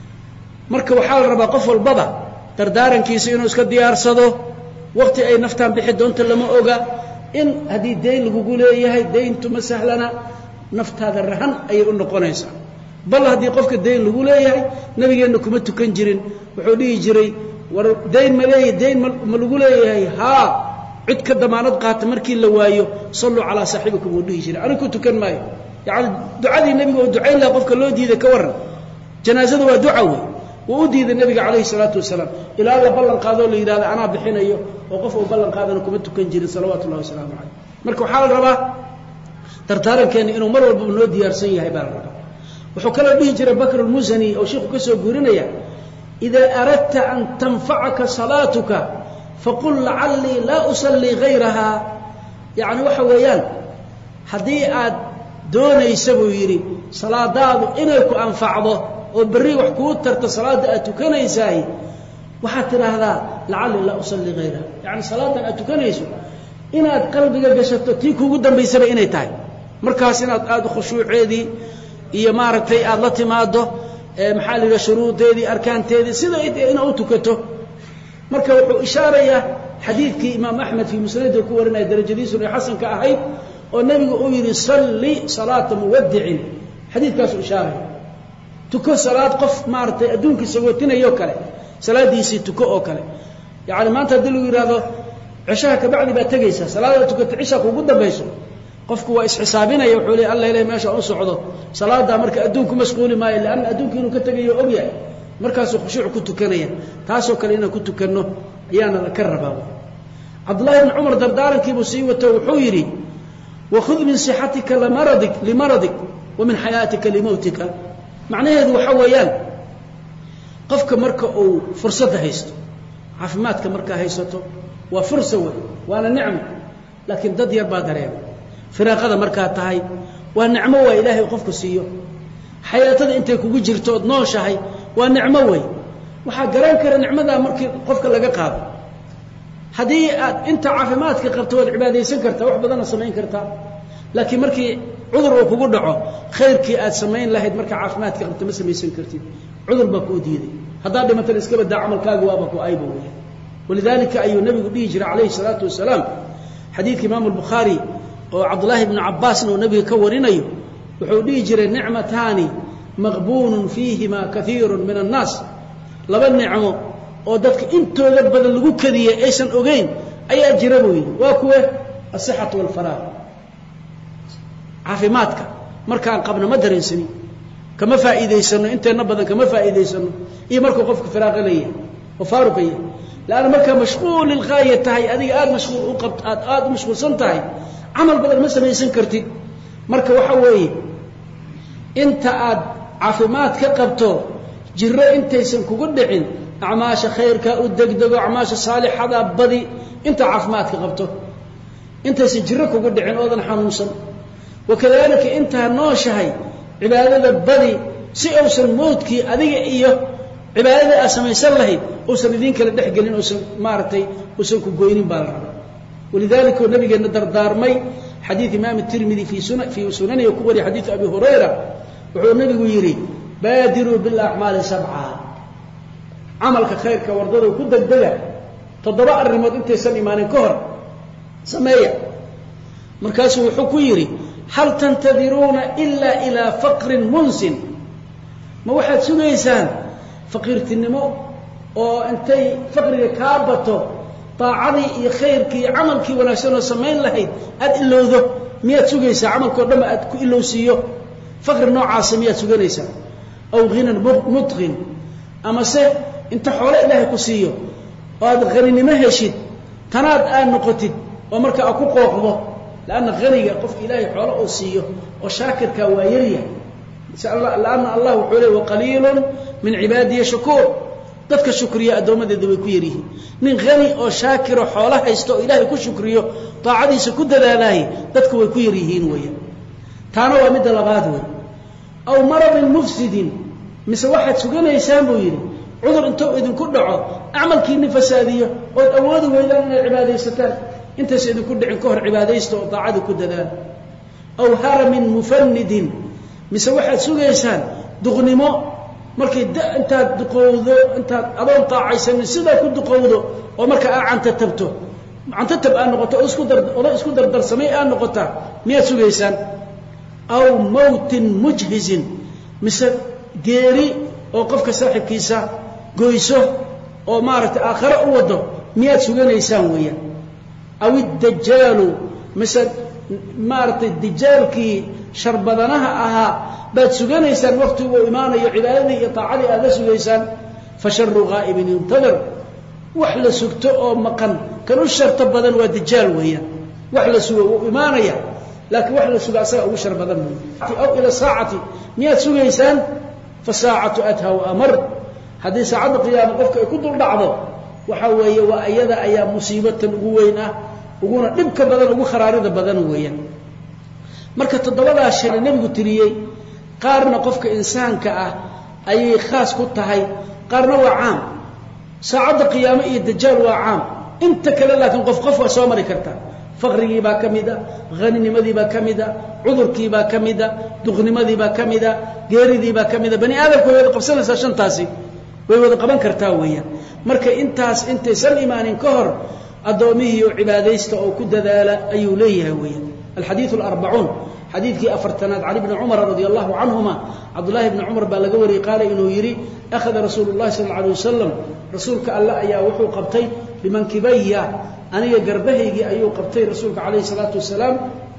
marka waxa la rabaa qof walbaba dardaarankiisa inuu iska diyaarsado waqti ay naftaan bixi doonto lama oga in hadii deyn lagu leeyahay deyntu ma sahlana naftaada rahan ay u noqonaysaa bal hadii qofka deyn lagu leeyahay nabigeena kuma tukan jirin wuxuu dhihi jiray war deyn ma leeyahay deyn ma lagu leeyahay ha cid ka damaanad qaata markii la waayo sallu ala saaxibikum uu dhihi jiray anigu tukan maayo yaani ducadii nabiga oo ducayn la qofka loo diiday ka waran janaasada waa duca weey wuu diiday nabiga kaleey salaatu wasalaam ila la ballan qaado la yiraahdo ana bixinayo oo qof uu ballan qaadana kuma tukan jirin salawaatu allah wasalaamu alayhi marka waxa la rabaa tartaarankeena inuu mar walba noo diyaarsan yahay baa la rabaa wuxuu kala dhihi jiray Bakr al-Muzani oo sheekhu ka soo guurinaya ida aradta an tanfa'aka salatuka faqul la'alli la usalli ghayraha yaani waxa weeyaan hadii aad doonayso buu yiri salaadaadu inay ku anfacdo oo bari wax ku tarta salaada aad tukanaysaay waxa tiraahdaa la'alli la usalli ghayraha yaani salaada aad tukanayso inaad qalbiga gashato tii kugu dambaysaba inay tahay markaas inaad aad u khushuuceedii iyo maaragtay aad la timaado ee maxaa liga shuruudeedii arkaanteedii sida inaad u tukato marka wuxuu ishaaraya xadiidkii Imam Ahmad fi Musnad ku warinay darajadiisu ee xasan ka ahayd oo nabigu uu yiri salli salaata muwaddi'in xadiidkaas uu ishaaray tuko salaad qof maartay adduunka sagootinayo kale salaadiisi tuko oo kale yaani maanta hadii lagu yiraahdo cishaha ka bacdi ba tagaysa salaada tukato cisha kugu dambayso qofku waa isxisaabinaya wuxuu leeyahay Allah ilaahay meesha uu socdo salaada marka adduunku mashquuli maayo laan adduunku inuu ka tagayo og yahay markaas uu khushuuc ku tukanaya taasoo kale inaan ku tukanno ayaana la ka rabaa Abdullah ibn Umar dardaaranki buu sii wato wuxuu yiri wa khudh min sihhatika la maradik li maradik wa min hayatika li mawtika macnaheedu waxa weeyaan qofka marka uu fursad haysto caafimaadka marka haysato waa fursad weey waana nicmo laakiin dad yar baa dareema firaaqada marka tahay waa nicmo waa ilaahay qofku siiyo xayaatada intay kugu jirto oo nooshahay waa nicmo weey waxa garan kara nicmada markii qofka laga qaado haddii aad inta caafimaadka qabto waad cibaadaysan kartaa wax badanna samayn kartaa laakiin markii cudur uu kugu dhaco khayrkii aad samayn lahayd marka caafimaadka qabto ma samaysan kartid cudur baa kuu diiday haddaad dhimato iska badaa camalkaaga waaba ku aybo weeye walidaalika ayuu nabigu dhihi jiray calayhi salaatu wasalaam xadiidka imaamu albukhaari oo cabdullaahi ibnu cabbaasna uu nabiga ka warinayo wuxuu dhihi jiray nicmataani maqbuunun fiihima kaiirun min annaas laba nicmo oo dadka intooda badan lagu kadiyey aysan ogeyn ayaa jira buu yidhi waa kuwe asixatu walfaraaq caafimaadka markaan qabno ma dareensani kama faa'iidaysano inteenna badan kama faa'iidaysano iyo markuu qofka firaaqa leeyahay oo faaruqa yahay laana markaa mashquul lilghaaya tahay adiga aada mashquul u qabt aad aada u mashquulsan tahay camal badan ma samaysan kartid marka waxa weeye inta aad caafimaad ka qabto jiro intaysan kugu dhicin acmaasha khayrka u degdego acmaasha saalixada badi inta caafimaad ka qabto intaysan jiro kugu dhicin oodan xanuunsan wakadalika inta nooshahay cibaadada badi si uusan moodkii adiga iyo cibaadada aad samaysan lahayd uusan idin kala dhex gelin uusan maaragtay uusan ku goynin baa la rabaa walidaalika uu nabigeena dardaarmay xadiid imaam tirmidi fii sunan fii sunanihi ku wariya xadiid abi hurayra wuxuu nabigu yidhi baadiruu bilacmaali sabca camalka khayrka wardada ku degdega toddoba arrimood intaysan imaanin ka hor sameeya markaasuu wuxuu ku yidhi hal tantadiruuna ilaa ilaa faqrin munsin ma waxaad sugaysaan faqiirtinimo oo intay faqriga kaa bato daacadii iyo khayrkii iyo camalkii wanaagsan oo samayn lahayd aad ilowdo miyaad sugaysaa camalkao dhanba aad ku ilowsiiyo faqri noocaasa miyaad suganaysaa aw ghinan mudqin amase inta xoole ilaahay ku siiyo oo aad haninimo heshid tanaad aad noqotid oo marka aad ku qooqdo laanna haniga qofka ilaahay xoolo oo siiyo oo shaakirkaa waa yaryahay laanna allah wuxuu leey waqaliilun min cibaadiya shakuur dadka shukriya addoomadeeda way ku yaryihiin nin hani oo shaakiro xoolo haysto oo ilaahay ku shukriyo daacadiisa ku dadaalahay dadka way ku yaryihiin weeyaan taana waa midda labaad wey aw maradin mufsidin mise waxaad suganaysaan buu yidhi cudur intuu idinku dhaco acmalkiini fasaadiyo ood awoodi weydaan inaad cibaadaysataan intaysa idinku dhicin ka hor cibaadaysta oo daacada ku dadaala aw haramin mufanidin mise waxaad sugaysaan duqnimo markay intaad duqowdo intaad adoon taacaysanin sidaa ku duqowdo oo marka aa cantatabto cantatab aad noqoto oo isku dar odo isku dardarsamay aad noqotaa miyaad sugaysaan aw mawtin mujhizin mise geeri oo qofka saaxiibkiisa goyso oo maaragtay aakhare u wado miyaad suganaysaan weeyaan aw iddajaalu mise maaragtay dijaalkii sharbadanaha ahaa baad suganaysaan waqtigu uu imaanayo cibaadadii iyo taacadii aad la sugaysaan fa sharu ghaa'ibin yuntadir wax la sugto oo maqan kan u sharta badan waa dijaal weeyaan wax la sugo wuu imaanaya laakiin wax la suga asaga ugu shar badan weeye aw ila saacati miyaad sugaysaan fa saacatu adha wa amar haddii saacadda qiyaama qofka ay ku dul dhacdo waxa weeye waa iyada ayaa musiibatan ugu weyn ah uguna dhibka badan ugu kharaarida badan weeyaan marka toddobadaa shay nabigu tiriyey qaarna qofka insaanka ah ayay khaas ku tahay qaarna waa caam saacadda qiyaamo iyo dajaal waa caam inta kale laakiin qof qof waa soo mari kartaa faqrigii baa ka mida haninimadii baa ka mida cudurkii baa ka mida duqnimadii baa ka mida geeridii baa ka mida bani aadamku way wada qabsanaysaa shantaasi way wada qaban kartaa weeyaan marka intaas intaysan imaanin ka hor addoomihii oo cibaadaysta oo ku dadaala ayuu leeyahay weeyaan alxadiidu alarbacuun xadiidkii afartanaad cali bni cumar radi allahu canhuma cabdullaahi bni cumar baa laga wariyey qaala inuu yidhi akhada rasuulu llahi sal alla alay wasalam rasuulka alle ayaa wuxuu qabtay bimankibaya aniga garbahaygii ayuu qabtay rasuulka calayhi salaatu wasalaam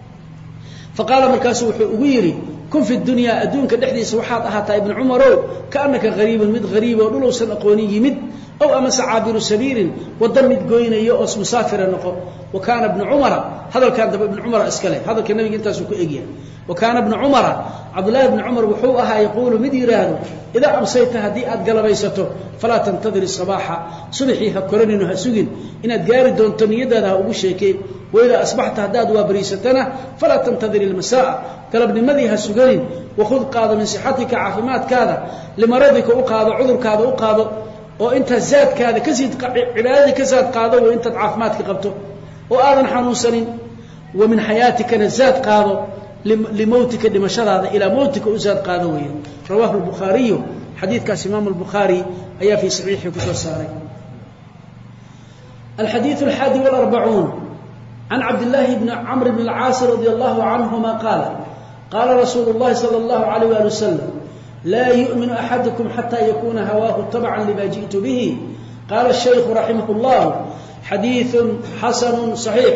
faqaala markaasu wuxuu ugu yidhi kun fi dunyaa adduunka dhexdiisa waxaad ahaataa ibni cumarow kaannaka hariibun mid hariib oo dhulowsan aqoonin yimid ow amase caabiru sabiilin wadda mid goynayo oo musaafira noqo wa kaana ibnu cumara hadalkan daba ibnu cumara iska leh hadalka nabiga intaasuu ku egyahay wa kaana ibnu cumara cabdullaahi ibni cumar wuxuu ahaa yaquulu mid yidhaahdo idaa amsayta haddii aad galabaysato falaa tantadir isabaaxa subaxii ha koranino ha sugin inaad gaari doonto niyadaada ha ugu sheekeen waidaa asbaxta haddaad waabariisatana falaa tantadir ilmasaa'a galabnimadii ha suganin wakhud qaado min sixatika caafimaadkaada limaradika u qaado cudurkaada u qaado oo inta zaadkaada ka sid cibaadada ka saad qaado oo inta caafimaadka qabto oo aadan xanuunsanin wa min hayaatika zaad qaado limawtika dimashadaada ila mawtika uzaad qaado weeyo rawahu al-bukhari hadithkaas imam al-bukhari ayaa fi sahihi ku soo saaray الحديث الحادي والأربعون عن عبد الله بن عمرو بن العاص رضي الله عنهما قال قال رسول الله صلى الله عليه وآله وسلم لا يؤمن أحدكم حتى يكون هواه تبعا لما جئت به قال الشيخ رحمه الله حديث حسن صحيح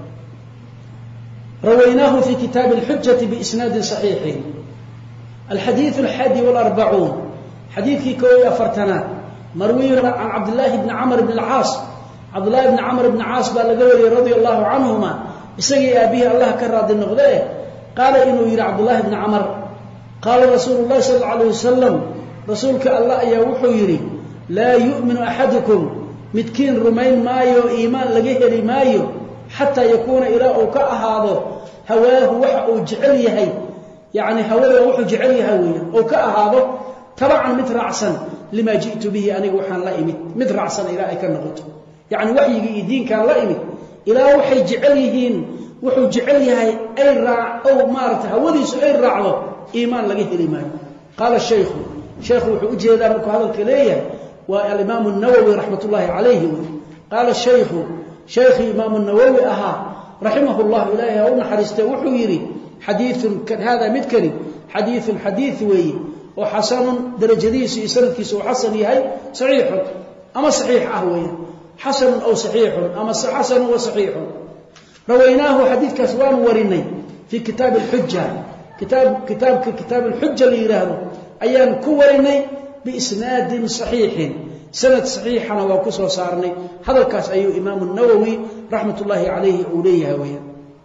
رويناه في كتاب الحجة بإسناد صحيح الحديث الحادي والأربعون حديث كوي أفرتنا مروي عن عبد الله بن عمرو بن العاص عبد الله بن عمرو بن عاص بالغوري رضي الله عنهما اسقي ابيه الله كراد النقده قال انه يرى عبد الله بن عمرو قال رسول الله صلى الله عليه وسلم رسولك الله يا وحو يري لا يؤمن احدكم متكين رمين مايو ايمان لغه هلي مايو حتى يكون الى او كاهاده هواه وحو جعل يحي يعني هواه وحو جعل يحي او كاهاده طبعا مترعسن لما جئت به انا وحان لا يمت مترعسن الى اي كنقطه يعني وحيي دين كان لا يمد الى وحي جعليهين وحو جعليها اي راع او مارته هوديس اي راعو ايمان لغه هليمان قال الشيخ شيخ وحو اجيدا markuu hadalka leeyahay waa al-imam an-nawawi rahmatullahi alayhi قال الشيخ شيخ امام النووي اها رحمه الله اليه او نحرسته وحو يري حديث هذا مدكري حديث حديث وي وحسن درجديسي سندكيسو حسن يحيى صحيح اما صحيح اهوي حسن أو صحيح أما حسن وصحيح رويناه حديث كسوان ورني في كتاب الحجة كتاب كتاب كتاب الحجة اللي يراهو أيان كورني بإسناد صحيح سند صحيح أنا وكسر صارني هذا الكاس أيو إمام النووي رحمة الله عليه أوليه ويا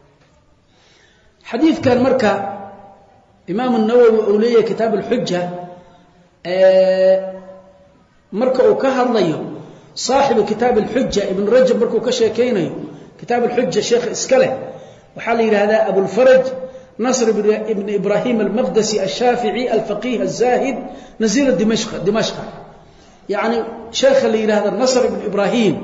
حديث كان مركا إمام النووي أوليه كتاب الحجة مركا وكهر ليه صاحب كتاب الحجة ابن رجب بركو كشيكيني كتاب الحجة شيخ إسكاله وحالي هذا أبو الفرج نصر ابن إبراهيم المقدسي الشافعي الفقيه الزاهد نزيل دمشق دمشق يعني شيخ اللي هذا نصر ابن إبراهيم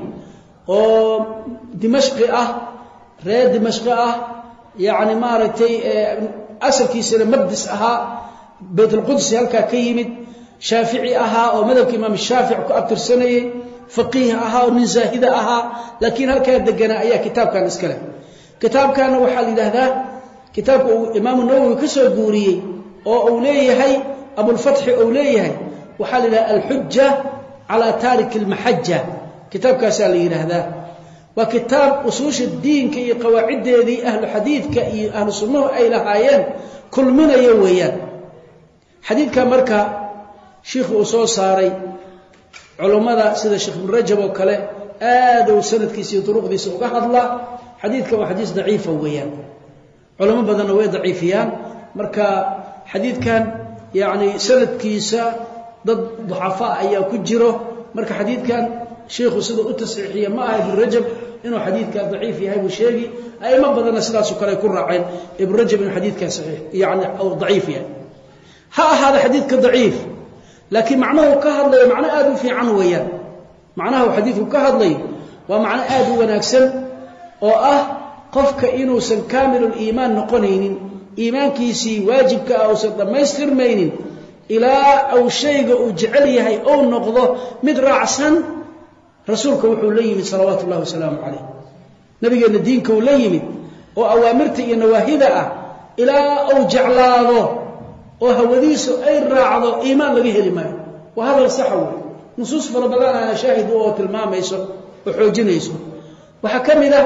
ودمشق أه ريد دمشق أه يعني مارتي أسل كيسر مقدس أها بيت القدس هلكا كيمد شافعي أها ومذهب إمام الشافعي كأكثر سنة فقيه أها ومن زاهدة أها لكن هل كان دقنا أي كتاب كان إسكاله كتاب كان وحال هذا كتاب إمام النووي كسر قوري أو أوليه هي أبو الفتح أوليه هي وحال الحجة على تارك المحجة كتاب كاسال هذا وكتاب أصوش الدين كي قواعد ذي أهل حديث كي أهل سنة أي لهايان كل من يويان حديث كان مركا شيخ أصول صاري علماء سيد الشيخ بن رجب وكله آدوا سندكيسي طرقديس uga hadla xadiidka waa xadiis daciif weeyaan culamo badan way daciifiyaan marka xadiidkan yaani sanadkiisa dad duxafa ayaa ku jiro marka xadiidkan sheekhu sida u tasxiixiya ma aha ibn rajab inuu xadiidka daciif yahay buu sheegi ay ma badan sidaas oo kale ku raaceen ibn rajab inuu xadiidka saxiix yaani aw daciif yahay ha hada xadiidka daciif لكن معناه كهضلي معنى آدو في عنويا معناه حديثه كهضلي ومعنى آدو ونكسل وأه قفك إنه سن كامل الإيمان نقنين إيمان كيسي واجبك أو سن ما يسترمين إلى أو شيء أجعليه أو نقضه مدرعسا رسولك وحوليه صلوات الله وسلامه عليه نبي الدين كوليه وأوامرتي نواهدة إلى أو جعلاده وهوديسو أي راعضو إيمان لغيه لما وهذا الصحوة نصوص فربلان أنا شاهد وتلمام يسو وحوجين يسو وحكم ذا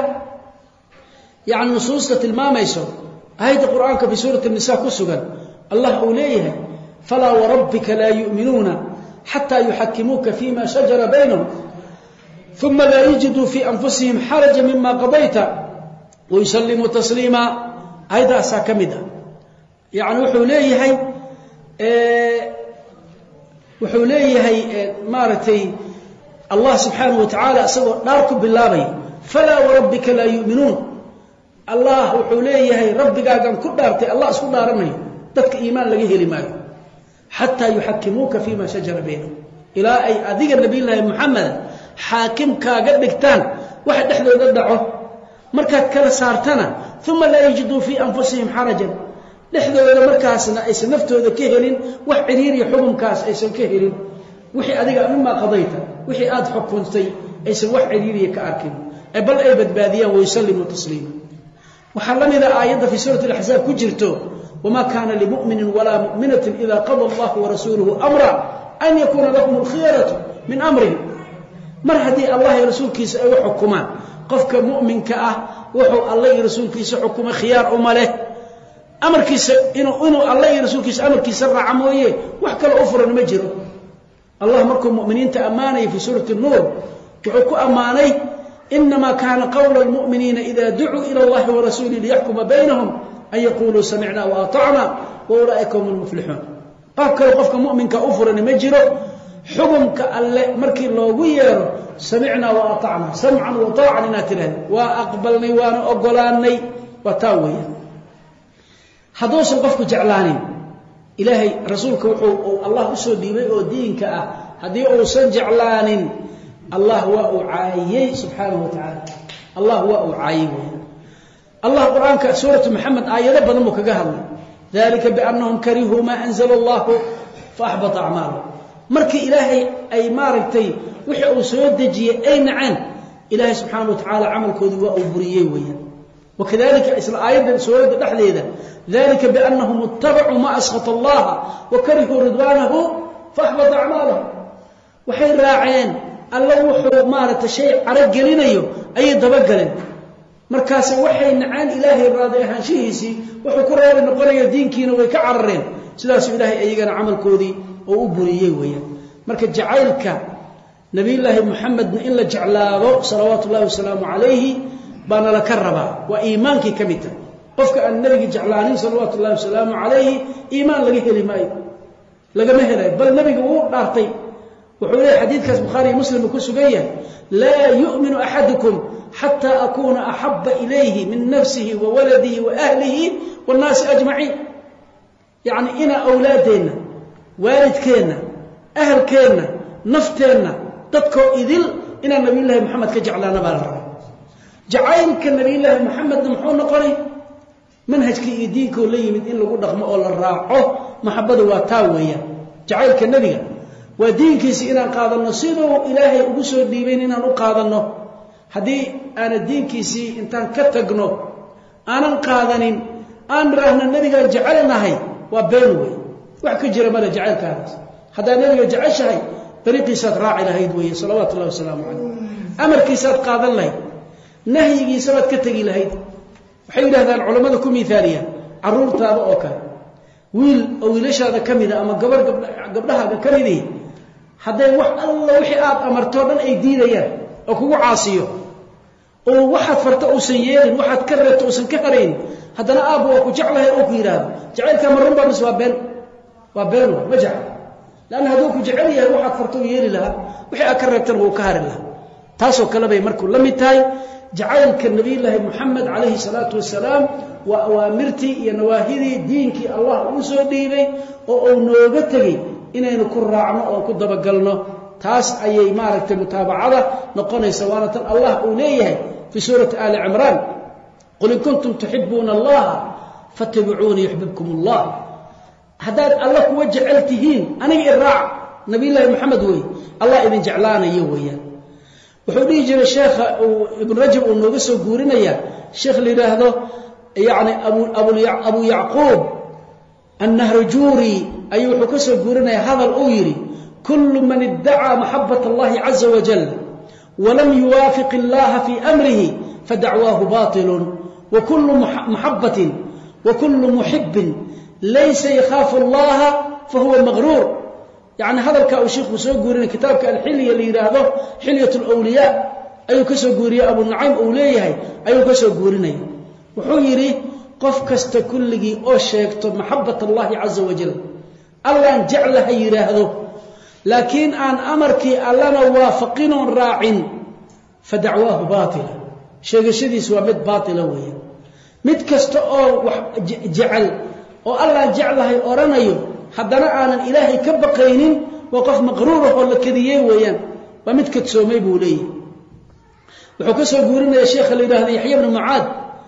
يعني نصوص تلمام يسو هيدا القرآن في سورة النساء كسوغا الله أوليه فلا وربك لا يؤمنون حتى يحكموك فيما شجر بينهم ثم لا يجدوا في أنفسهم حرج مما قضيت ويسلموا تسليما هيدا ساكمدا يعني وحوليه هي وحوليه هي مارتي الله سبحانه وتعالى أصدر ناركم بالله فلا وربك لا يؤمنون الله وحوليه هي ربك قام كدارتي الله اسكو دارني ددك ايمان لغه هلي مايو حتى يحكموك فيما شجر بينهم ilaa ay adiga nabiyullaahi muxamed xaakim kaaga dhigtaan waxa dhexdooda dhaco markaad kala saartana thumma la yajidu fi anfusihim harajan dhexdooda markaasna aysan naftooda ka helin wax ciriiri xukunkaas aysan ka helin wixii adiga mimma qadayta wixii aad xukuntay aysan wax ciriiri ka arkin ay bal ay badbaadiyaan way sallimu tasliima waxa lamida aayada fi suurati al-ahzab ku jirto wama kana lil mu'minin wala mu'minatin idha qada Allahu wa rasuluhu amra an yakuna lahum al-khiyaratu min amrihim mar hadii Allah iyo rasuulkiisa ay xukumaan qofka mu'minka ah wuxuu Allah iyo rasuulkiisa xukuma khiyaar uma leh amarkiisa inuu inuu Allah iyo rasuulkiisa amarkiisa raaca mooyee wax kale u furan ma jiro Allah markuu mu'miniinta amaanay fi suurati an-nur wuxuu ku amaanay inma kana qawlu al-mu'minina idha du'u ila Allah wa rasulihi liyahkuma baynahum an yaqulu sami'na wa ata'na wa ulaa'ika humul muflihun qofka qofka mu'minka u furan ma jiro xukunka alle markii loogu yeero sami'na wa ata'na sam'an wa ta'an inatirad wa aqbalnay wa ogolaanay wa taawiya haduusan qofku jeclaanin ilaahay rasuulka wuxuu Allah u soo dhiibay oo diinka ah hadii uu san jeclaanin Allah wa u'aayay subhanahu wa ta'ala Allah wa u'aayay Allah quraanka suuratu muhammad aayado badan uu kaga hadlay dalika bi annahum karihu ma anzala Allah fa ahbata a'malahum markii ilaahay ay maaragtay wixii uu soo dajiyay ay nacaan ilaahay subhanahu wa ta'ala amalkoodu waa uu buriyay weeyaan وكذلك اسم ايات سوره دحليده ذلك بانهم اتبعوا ما اسخط الله وكرهوا رضوانه فاحبط اعمالهم وحي راعين الله وحو مارت شيء عرجلينيو اي دبغلين markaas waxay nacaan ilaahay raadi ahaanshihiisi wuxuu ku reebay noqonaya diinkiina way ka carareen sidaas ilaahay ayagana amalkoodii oo u buriyay weeyaan marka jacaylka nabiyullaahi muhammad in la jeclaado salawaatullaahi wasalaamu alayhi bana la karaba wa iimaanki kamita qofka aan nabiga jeclaanin salawaatullaahi wasalaamu alayhi iimaan laga heli maayo laga ma helay bal nabiga uu dhaartay wuxuu leeyahay xadiidkaas bukhari muslim ku sugan yahay la yu'minu ahadukum hatta akuna ahabba ilayhi min nafsihi wa waladihi wa ahlihi wan nas ajma'in yani ina awlaadina waalidkeena ahlkeena nafteena dadko idil ina nabiyullaahi muhammad ka jeclaana baa la rabaa jacaylka nabiyullaahi muhammad muxuu noqonay manhajkii iyo diinka la yimid in lagu dhaqmo oo la raaco maxabada waa taa weeyaan jacaylka nabiga waa diinkiisa inaan qaadano sidoo ilaahay ugu soo dhiibay inaan u qaadano hadii aan diinkiisii intaan ka tagno aanan qaadanin aan raahna nabiga jacaylnahay waa been weey wax ka jira mala jacaylkaas hadaa nabiga jacaylahay dariiqiisa raaci lahayd weey salawaatullaahi wasalaamu alayhi amarkiisa qaadan lahayd nahyigiisa baad ka tagi lahayd waxay yiraahdaan culimada ku miisaaliya caruurtaada oo kale wiil oo wiilashaada kamida ama gabar gabdhaha kamidii haday wax alla wixii aad amarto dhan ay diidayaan oo kugu caasiyo oo waxaad farta oo san yeelin waxaad ka reebto oo san ka hareyn hadana aabo ku jeclahay oo ku yiraahdo jacaylka marun baa miswa been waa been ma jecel laana haduu ku jecel yahay waxaad farta oo yeeli laha wixii aad ka reebtan uu ka harin laha taasoo kale bay markuu la mid tahay jacaylka nabiyullaahi muhammad alayhi salatu wasalaam wa awaamirti iyo nawaahidi diinkii Allah uu soo dhiibay oo uu nooga tagay inaynu ku raacno oo ku dabagalno taas ayay maaragtay mutaabacada noqonaysa waana tan Allah uu leeyahay fi suurati ali imran qul in kuntum tuhibbuna Allah fattabi'uni yuhibbukum Allah hadaad Allah ku wajhaltihiin aniga iraac nabiyullaahi muhammad way Allah idin jeclaanayo weeyaan wuxuu dhigi jiray sheekh ibn rajab oo nooga soo guurinaya sheekh liiraahdo yaani abu abu abu yaqub an-nahrujuri ayuu wuxuu ka soo guurinaya hadal uu yiri kullu man idda'a mahabbata Allah azza wa jalla wa lam yuwafiq Allah fi amrihi fad'awahu batilun wa kullu muhabbatin wa kullu muhibbin laysa yakhafu Allah fa huwa maghrur يعني هذا الكاو شيخ سو غورين كتابك الحليه اللي يراهدو حليه الاولياء ايو كسو غوريه ابو نعيم اوليهي ايو كسو غوريني وحو يري قف كست كلغي او شيغتو محبه الله عز وجل الله ان جعلها يراهدو لكن ان امركي الله وافقين راعين فدعواه باطلا شيغشديس وا مد باطله ويه مد كست او جعل او الله جعلها اورنيو haddana aanan ilaahay ka baqaynin وقف مغرور ولا كديه ويان ومد كدسومي بو ليه wuxuu ka soo guurinaya sheekha la yiraahdo Yahya ibn Mu'aad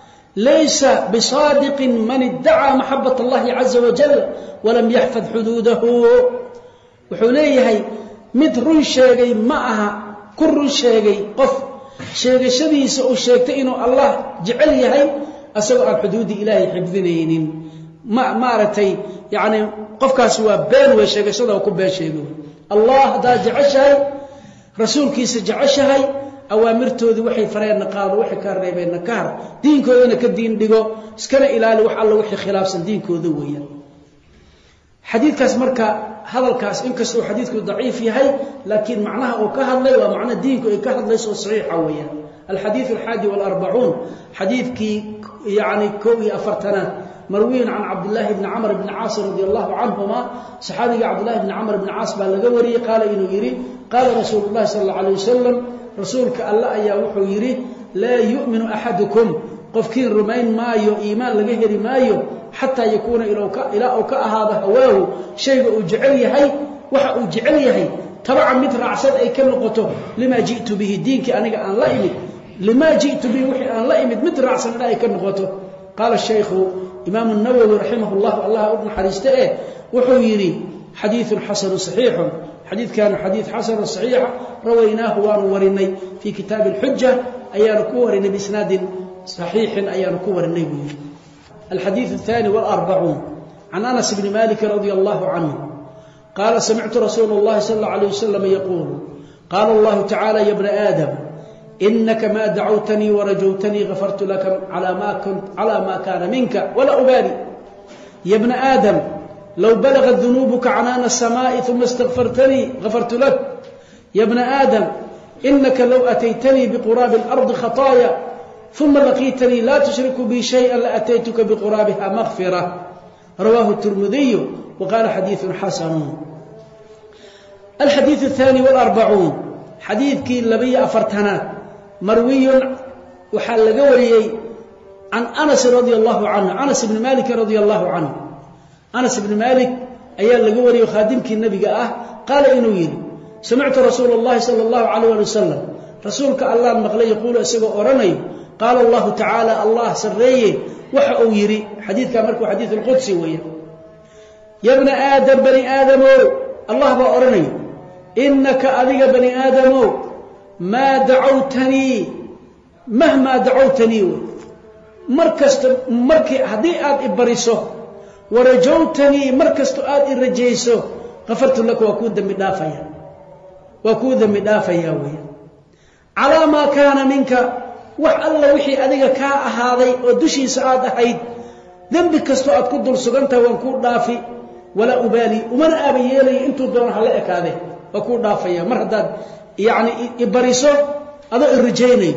laysa bisadiqin man idda'a mahabbata Allah 'azza wa jalla wa lam yahfaz hududahu wuxuu leeyahay mid run sheegay ma aha ku run sheegay qof sheegashadiisa uu sheegtay inuu Allah jecel yahay asagoo aan xuduudi Ilaahay xifdinaynin ma maaratay yaani qofkaas waa been way sheegashada ku been sheego Allah daa jeceshay rasuulkiisa jeceshay awaamirtoodi waxay fareen qaado waxay ka reebeen nakaar diinkoodana ka diin dhigo iskana ilaali wax alla wixii khilaafsan diinkooda weeyaan xadiidkaas marka hadalkaas inkastoo xadiidku daciif yahay laakiin macnaha uu ka hadlay waa macna diinku ay ka hadlayso saxiixa weeyaan الحديث الحادي والأربعون حديث كي يعني كوي أفرتنا مروي عن عبد الله بن عمرو بن عاص رضي الله عنهما صحابي عبد الله بن عمرو بن عاص بالغوري قال إنه يري قال رسول الله صلى الله عليه وسلم رسولك الله أيها وحو يري لا يؤمن أحدكم قفكين رمين مايو إيمان لغير مايو حتى يكون إلى أوكاء هذا هواه شيء أجعليه وحا أجعليه طبعا مثل عسد أي كم نقطه لما جئت به دينك أنا أن لا إمد لما جئت به وحي أن لا إمد مثل عسد أي كم نقطه قال الشيخ إمام النووي رحمه الله الله أبن حريسته وحو يري حديث حسن صحيح حديث كان حديث حسن صحيح رويناه ونورني في كتاب الحجة أيان كورني بإسناد صحيح أيان كورني به الحديث الثاني والأربعون عن أنس بن مالك رضي الله عنه قال سمعت رسول الله صلى الله عليه وسلم يقول قال الله تعالى يا ابن آدم إنك ما دعوتني ورجوتني غفرت لك على ما كنت على ما كان منك ولا أبالي يا ابن آدم لو بلغت ذنوبك عنان السماء ثم استغفرتني غفرت لك يا ابن آدم إنك لو أتيتني بقراب الأرض خطايا ثم لقيتني لا تشرك بي شيئا لأتيتك بقرابها مغفرة رواه الترمذي وقال حديث حسن الحديث الثاني والأربعون حديث كي لبي أفرتنا مروي وحال قوري عن أنس رضي الله عنه أنس بن مالك رضي الله عنه أنس بن مالك أيال لقوري وخادمك النبي قاه قال إنه يري سمعت رسول الله صلى الله عليه وسلم رسولك الله المغلي يقول أسيقى أرني قال الله تعالى الله سريه وحأو يري حديث كامرك وحديث القدسي ويه يا ابن آدم بني آدم الله بأرني إنك أذيك بني آدم ما دعوتني مهما دعوتني مركز مركي هديئات إبريسه ورجوتني مركز تؤاد الرجيسه غفرت لك وكود دم دافيا وكود دم دافيا ويا على ما كان منك وح الله وحي أذيك كا هذا ودشي سعاد حيد ذنبك كستؤاد كدر سجنته وكود دافي ولا أبالي ومن أبي لي أنتو دون حلقك هذا وكود دافيا مرهداد يعني إبريسه هذا الرجيني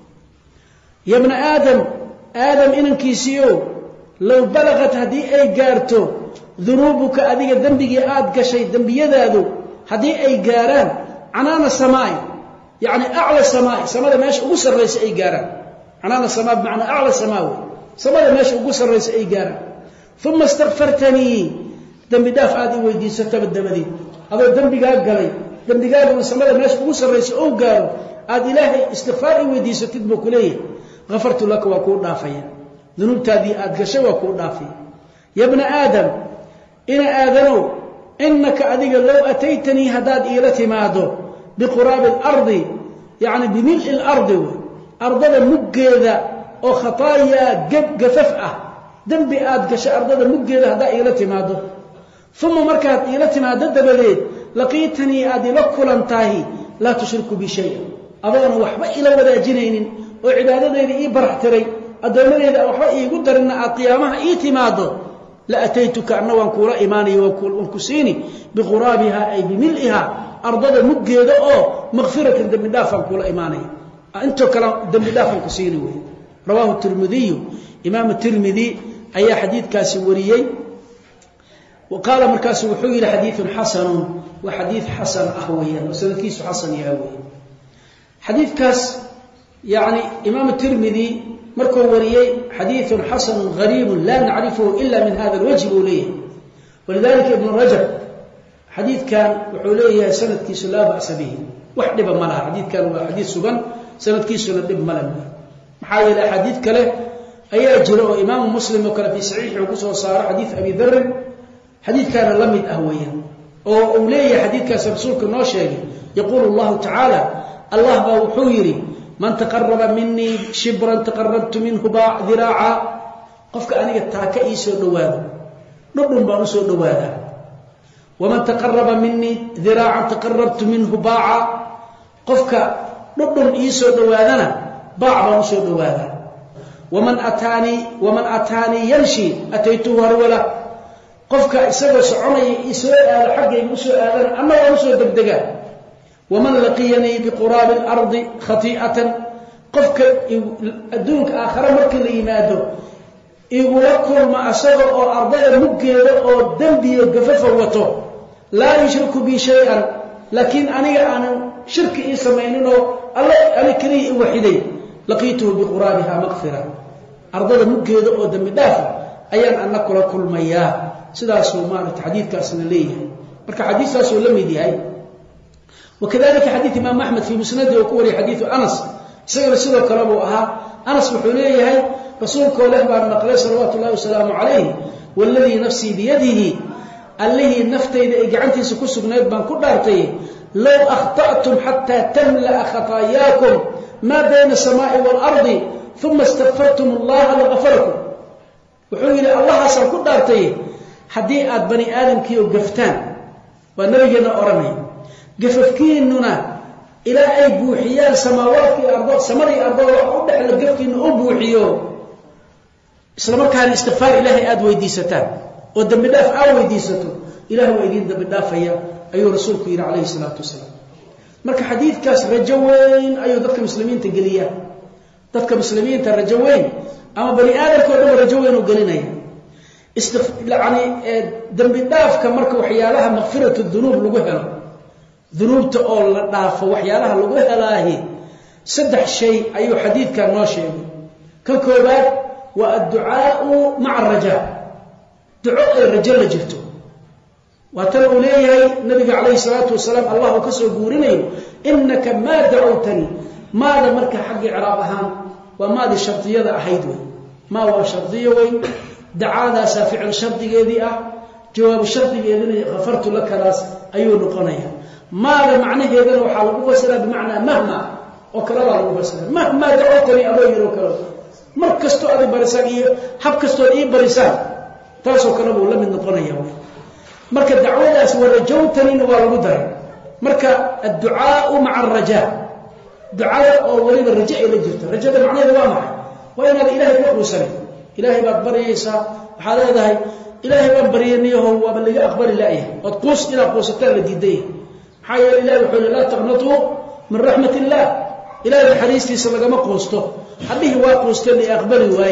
يا ابن آدم آدم إنن كيسيو لو بلغت هدي أي قارتو ذنوبك أذيك ذنبك آد كشي ذنبي يذادو هدي أي قاران عنان السماء يعني أعلى السماء سماء ماشي أقصر رئيس أي قاران عنان السماء بمعنى أعلى سماوي سماء ماشي أقصر رئيس أي قاران ثم استغفرتني ذنبي داف آدي ويدي ستة بالدمدين هذا ذنبي قال قلي ذنبي قال من سماء ماشي أقصر رئيس أو قارو آد إلهي استغفاري ويدي ستة بكليه غفرت لك وكون دافيا ذنوب تادي أدقشة وكون دافيا يا ابن آدم إن آدم إنك أذيك لو أتيتني هداد إيلتي مادو بقراب الأرض يعني بملء الأرض أرضنا مجيدة أو خطايا قففة دنبي أدقشة أرضنا مجيدة هداد إيلتي مادو ثم مركات إيلتي مادو دبليد لقيتني أدي لكل انتاهي لا تشرك بشيء أظن وحبا إلى ولا جنين وعبادتي إي برحتري أدمريدا وحبا إي قدر إن قيامها إيتماده لأتيتك أنه وانكورا إيماني وانكسيني بغرابها أي بملئها أرضا مجيدة أو مغفرة دم دافع كورا إيماني أنتو كلام دم دافع كسيني رواه الترمذي إمام الترمذي أي حديث كاسوريي وقال مركاس وحوي حديث حسن وحديث حسن أهويا وسنكيس حسن يهوي حديث كاس يعني إمام الترمذي مركو وريي حديث حسن غريب لا نعرفه إلا من هذا الوجه وليه ولذلك ابن رجب حديث كان وحوليه سند كيس لا بأس به وحده بملا حديث كان وحديث سبن سند كيس لا بملا محايل حديث كله أي أجره إمام مسلم وكان في صحيح وقصه صار حديث أبي ذر حديث كان لمد أهويا وأوليه حديث كان سبسولك الناشئ يقول الله تعالى الله بوحيري من تقرب مني شبرا تقربت منه باع ذراعا قفك أنا يتاكا يسو دوادا نبن بانسو دوادا ومن تقرب مني ذراعا تقربت منه باعا قفك نبن يسو دوادنا باع بانسو دوادا ومن أتاني ومن أتاني يمشي أتيته هرولا قفك إسابة سعوني يسو آل حق يمسو آلنا أما يمسو دقدقا ومن لقيني بقراب الأرض خطيئة قفك أدونك آخر مركز ينادو يقول كل ما أصغر أو أرضي مجد أو دنبي وقففه وطو لا يشرك بي شيئا لكن أنا أنا شرك إسمينه الله أنا كريه وحيدي لقيته بقرابها مغفرة أرضي مجد أو دنبي دافع أيان أن نقول كل مياه سيدا سومانة حديث كاسن ليه بركة حديث ساسو لمي دي هاي وكذلك حديث إمام أحمد في مسنده وكوري حديث أنس سيغل سيدو كلامه أها أنس بحوليه هاي رسولك وله بار نقله صلوات الله وسلامه عليه والذي نفسي بيده اللي نفتي إذا إجعنتي سكسك نيبان كدارتي لو أخطأتم حتى تملأ خطاياكم ما بين السماء والأرض ثم استغفرتم الله لغفركم وحولي الله أصلا كدارتي حديئات بني آدم كيو قفتان ونبينا أرمي قففكيننا إلى أي بوحيان سماوات في أرض سمري أرض وأوضح لقفكين أبوحيو إسلام كان استغفار إلهي آد ويديستان ودم بداف آو ويديستو إله ويدين دم بداف هي أيو رسولك إلى عليه الصلاة والسلام مرك حديث كاس رجوين أيو ذلك مسلمين تقليا ذلك مسلمين ترجوين أما بني آدم كودهم رجوين وقلنا استغ... يعني دم بداف كمرك وحيالها مغفرة الذنوب لقوها ذنوب تقول دافه وحيالها لو هلاهي سدح شيء اي حديث كان نو شيء كالكوبات والدعاء مع الرجاء دعاء الرجال جرته وتلو ليه النبي عليه الصلاه والسلام الله كسو غوريني انك ما دعوتني ما مرك حق عرابها وما دي شرطيه احيد ما هو شرطيه وين دعاء فعل شرطيدي اه جواب شرطيدي غفرت لك راس ايو نقنيه ماذا معنى هذا وحال وفسر بمعنى مهما وكرر وفسر مهما دعوتني أبير وكرر مركزتو أدي برسانية حبكستو أدي برسان تاسو كربو لم نقنيه مركز الدعوة أسوى رجوتني والمدر مركز الدعاء مع الرجاء دعاء أولي الرجاء إلى جرته الرجاء معنى هذا واضح وإن هذا إلهي بأخر سنة إلهي بأكبر يسا حال هذا إلهي بأكبر ينيه وبلغ أخبار الله وتقوس إلى قوستان لديديه حيا الله وحول لا تغنطوا من رحمة الله إله الحديث في سلقة ما قوسته حبيه واقوسته اللي أقبله واي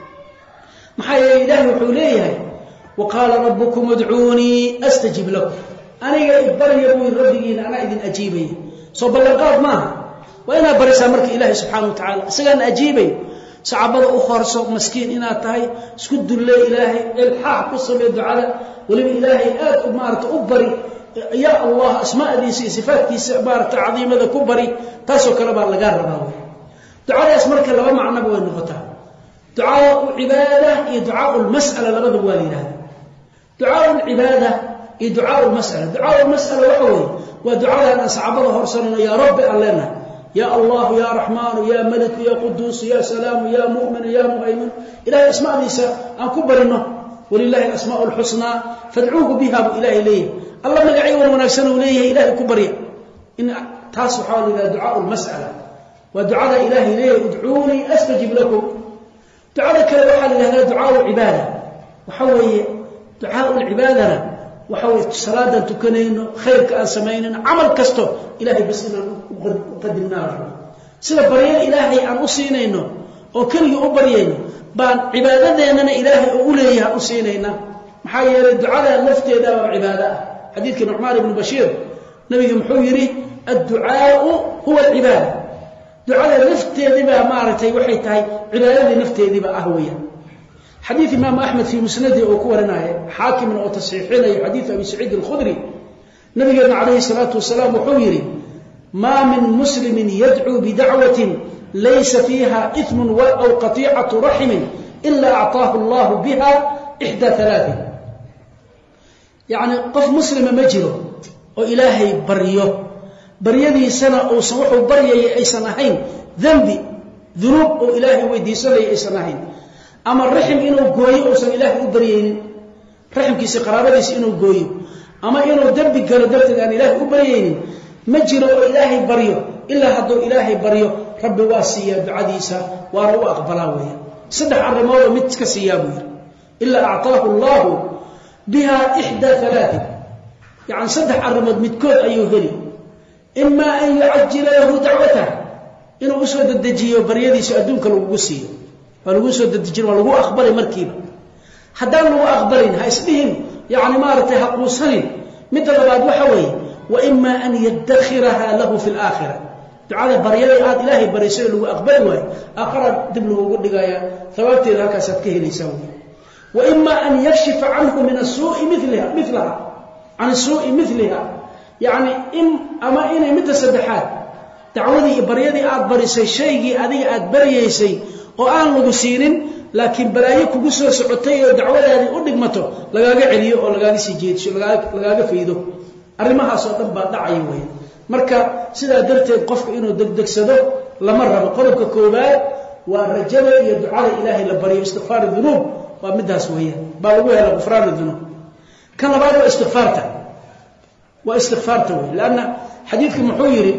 محيا إله وحوليه وقال ربكم ادعوني أستجب لكم أنا إقبال يبوي ربيين أنا إذن أجيبي صوب اللقاء معها وإنا برسا مرك إله سبحانه وتعالى سيغان أجيبي سعبال أخر صوب مسكين إنا تهي سكد الله إلهي الحاق قصة بالدعاء ولم إلهي آت أمارة أبري يا الله أسماء دي صفات دي عبارة عظيمة ذا كبري تاسو كلام لغا رباوي دعاء اسمرك لبا معنى بو نقطه دعاء عباده اي دعاء المساله لبا والينا دعاء العباده اي دعاء المساله دعاء المساله وحوي ودعاء ان صعبه هرسنا يا رب علينا يا الله يا رحمن يا ملك يا قدوس يا سلام يا مؤمن يا مهيمن الى اسماء نساء ان كبرنا ولله الاسماء الحسنى فادعوه بها الى اليه الله مغعي وناغسن وليه الهي كبريا ان تاسو حال الى دعاء المساله ودعاء الهي ليه ادعوني استجب لكم دعاء كلا حال الى دعاء العباده وحوي دعاء العباده وحوي صلاه تكنين خيرك ان سمينن عمل كستو الهي بس ان قدمنا سلا بريا الهي ان اسينينو oo kaliya u bariyayno baan cibaadadeena ilaahay u leeyahay u siinayna maxaa yeelay ducada lafteeda waa cibaada xadiidka Nu'man ibn Bashir nabiga muxuu yiri ad-du'aa huwa al-ibada ducada lafteeda maartay waxay tahay cibaadada nafteeda ah weeyaan xadiith Imam Ahmad fi musnad oo ku warinaya xaakim oo tasxiixinaya xadiith Abi Sa'id al-Khudri nabigeenna calayhi salaatu wasalaam wuxuu yidhi maa min muslimin yadcuu bidacwatin laysa fiiha ismun aw qatiicatu raximin ilaa acطaahu allahu biha ixdaa alaain yacni qof muslima ma jiro oo ilaahay baryo baryadiisana uusan wuxuu baryaya aysan ahayn dembi dunuub oo ilaahay weydiisanaya aysan ahayn ama raxim inuu gooyo uusan ilaahay u baryaynin raximkiisa qaraabadiisa inuu gooyo ama inuu dembi galo darteed aan ilaahay u baryaynin ma jiro oo ilaahay baryo ilaa hadduu ilaahay baryo rabbi waa siiyaa ducadiisa waana u aqbalaa weeye saddex arrimoodoo mid ka siiyaa buu yidhi ilaa acطaahu allahu biha ixdaa alaain yacni saddex arrimood midkood ayuu heli imaa an yucajila lahu dacwatah inuu usoo dedejiyo baryadiisa adduunka lagugu siiyo waa lagu soo dedejin waa lagu aqbali markiiba haddaan lagu aqbalin ha isdhihin yacni maaragtay ha quusanin midda labaad waxa weeye wa imaa an yadakhiraha lahu fi laakhira ducada baryada aad ilaahay barayso ee lagu aqbali waayo aakhara dib lagugu dhigaya hawaabteeda halkaasaad ka helaysaa wey wa imaa an yakshifa canhu min asuui miliha milaha can suui miliha yacni in ama inay midda saddexaad dacwadii iyo baryadii aad barisay shaygii adiga aad baryaysay oo aan lagu siinin laakiin balaayo kugu soo socotay oo dacwadaadii u dhigmato lagaaga celiyo oo lagaaga sii jeediso lagaaga faydo arrimahaas oo dhan baa dhacaya weeye marka sidaa darteed qofka inuu degdegsado lama rabo qodobka koowaad waa rajada iyo ducada ilaahay la baryo istikfaar dunuub waa midaas weeyaan baa lagu hela gufraan dunuub kan labaad waa istikfaarta waa istikfaarta weeye laanna xadiidku muxuu yidhi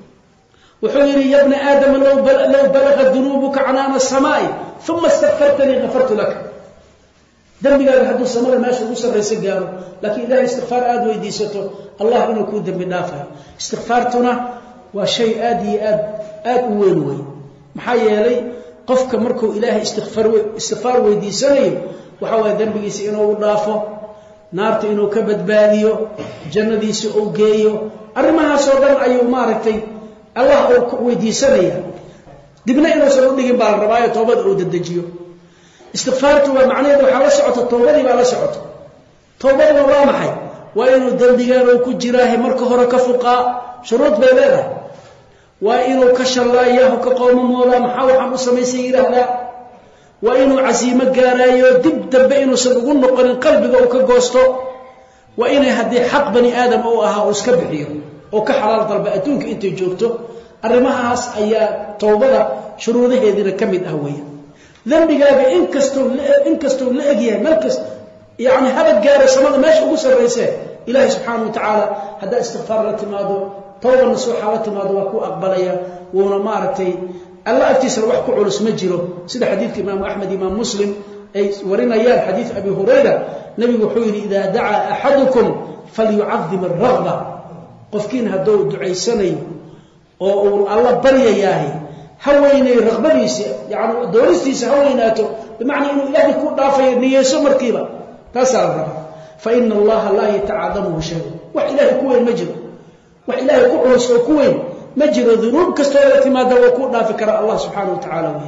wuxuu yidhi ya bna aadama low balagat dunuubuka canaana asamaa'i uma istakfartanii gafartu laka dembigaaga hadduu samada meesha ugu sarraysa gaaro laakiin ilahay istikfaar aada weydiisato allah inuu kuu dembi dhaafayo istikfaartuna waa shay aad iyo aad aad u weyn wey maxaa yeelay qofka markuu ilaahay istikfaar istikfaar weydiisanayo waxa waaya dembigiisa inuu u dhaafo naarta inuu ka badbaadiyo jannadiisa uu geeyo arrimahaasoo dhan ayuu maaragtay allah uu weydiisanaya dibna inuusan u dhigin baa la rabaayo toobada uu dedejiyo istikfaartu waa macnaheedu waxaa la socota toobadii baa la socota toobaduna waa maxay waa inuu dembigaan uu ku jiraahay marka hore ka fuqaa shuruud bay leedahay waa inuu ka shallaayahu ka qoomamoodaa maxaa waxaan u samaysay yidhaahdaa waa inuu casiimo gaaraayo dib dambe inuusan ugu noqonin qalbiga uu ka goosto waa inay haddii xaq bani aadam uu ahaa uu iska bixiyo oo ka xalaal dalba adduunka intay joogto arrimahaas ayaa towbada shuruudaheediina ka mid ah weeye dembigaaga inkastoo inkastoo la egyahay malkas yacni habad gaara samada meesha ugu sarraysee ilaahay subxaanahu wa tacaala haddaa istikfaar la timaado towba nasuuxa la timaado waa ku aqbalaya wuuna maaragtay alla agtiisana wax ku culus ma jiro sida xadiidka imaamu axmed imaam muslim ay warinayaan xadiid abi hurayra nebigu wuxuu yidhi idaa dacaa axadukum falyucadim alragba qofkiin hadduu ducaysanayo oo uu alla baryayaahay ha weynay raqbadiisa yani doonistiisa ha weynaato bimacnaa inuu ilaahay ku dhaafayo niyeyso markiiba taasaa la rabaa fa ina allaha laa yatacadamuhu shay wax ilaahay ku weyn ma jiro wax ilaahay ku culus oo ku weyn ma jiro dunuub kastoo la timaada waa ku dhaafi kara allah subxaanahu wa tacaala wey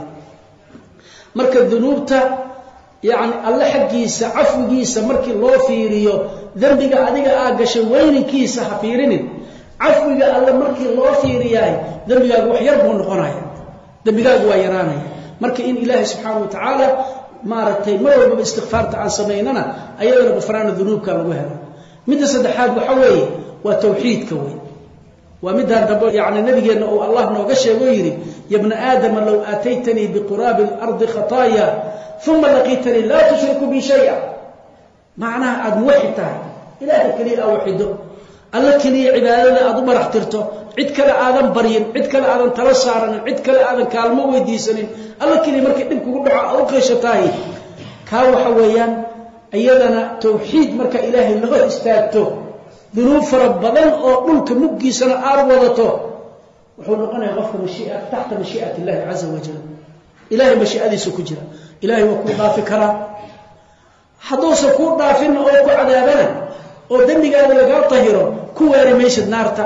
marka dunuubta yani alle xaggiisa cafwigiisa markii loo fiiriyo dembiga adiga aa gashay weyninkiisa ha fiirinin cafwiga alle markii loo fiiriyaay dembigaagu wax yar buu noqonaya dembigaagu waa yaraanaya marka in ilaahay subxaanahu wa tacaala maaragtay mar walbaba istikfaarta aan samaynana ayadana gufraana dunuubka lagu helo midda saddexaad waxa weeye waa tawxiidka wey waa midaan dambe yani nabigeenna uu allah nooga sheegoo yidhi ya bna aadama low aataytanii biquraabi اlardi khataaya uma laqiitanii laa tushriku bi shaya macnaha aada muwaxid tahay ilaahay keliya aa waxido alla keliya cibaadada aad u barax tirto cid kale aadan baryin cid kale aadan tala saaranin cid kale aadan kaalmo weydiisanin alla keliya markay dhib kugu dhaco aad u qeeshatahay kaa waxa weeyaan iyadana tawxiid marka ilaahay laga istaagto dunuub fara badan oo dhulka muggiisana aad wadato wuxuu noqonayaa qofka mashii'a taxta mashii'ati illahi caza wajal ilaahay mashii'adiisa ku jira ilaahay waa kuu dhaafi karaa hadduusan kuu dhaafinna oo ku cadaabana oo dembigaada lagaa tahiro ku waari maysid naarta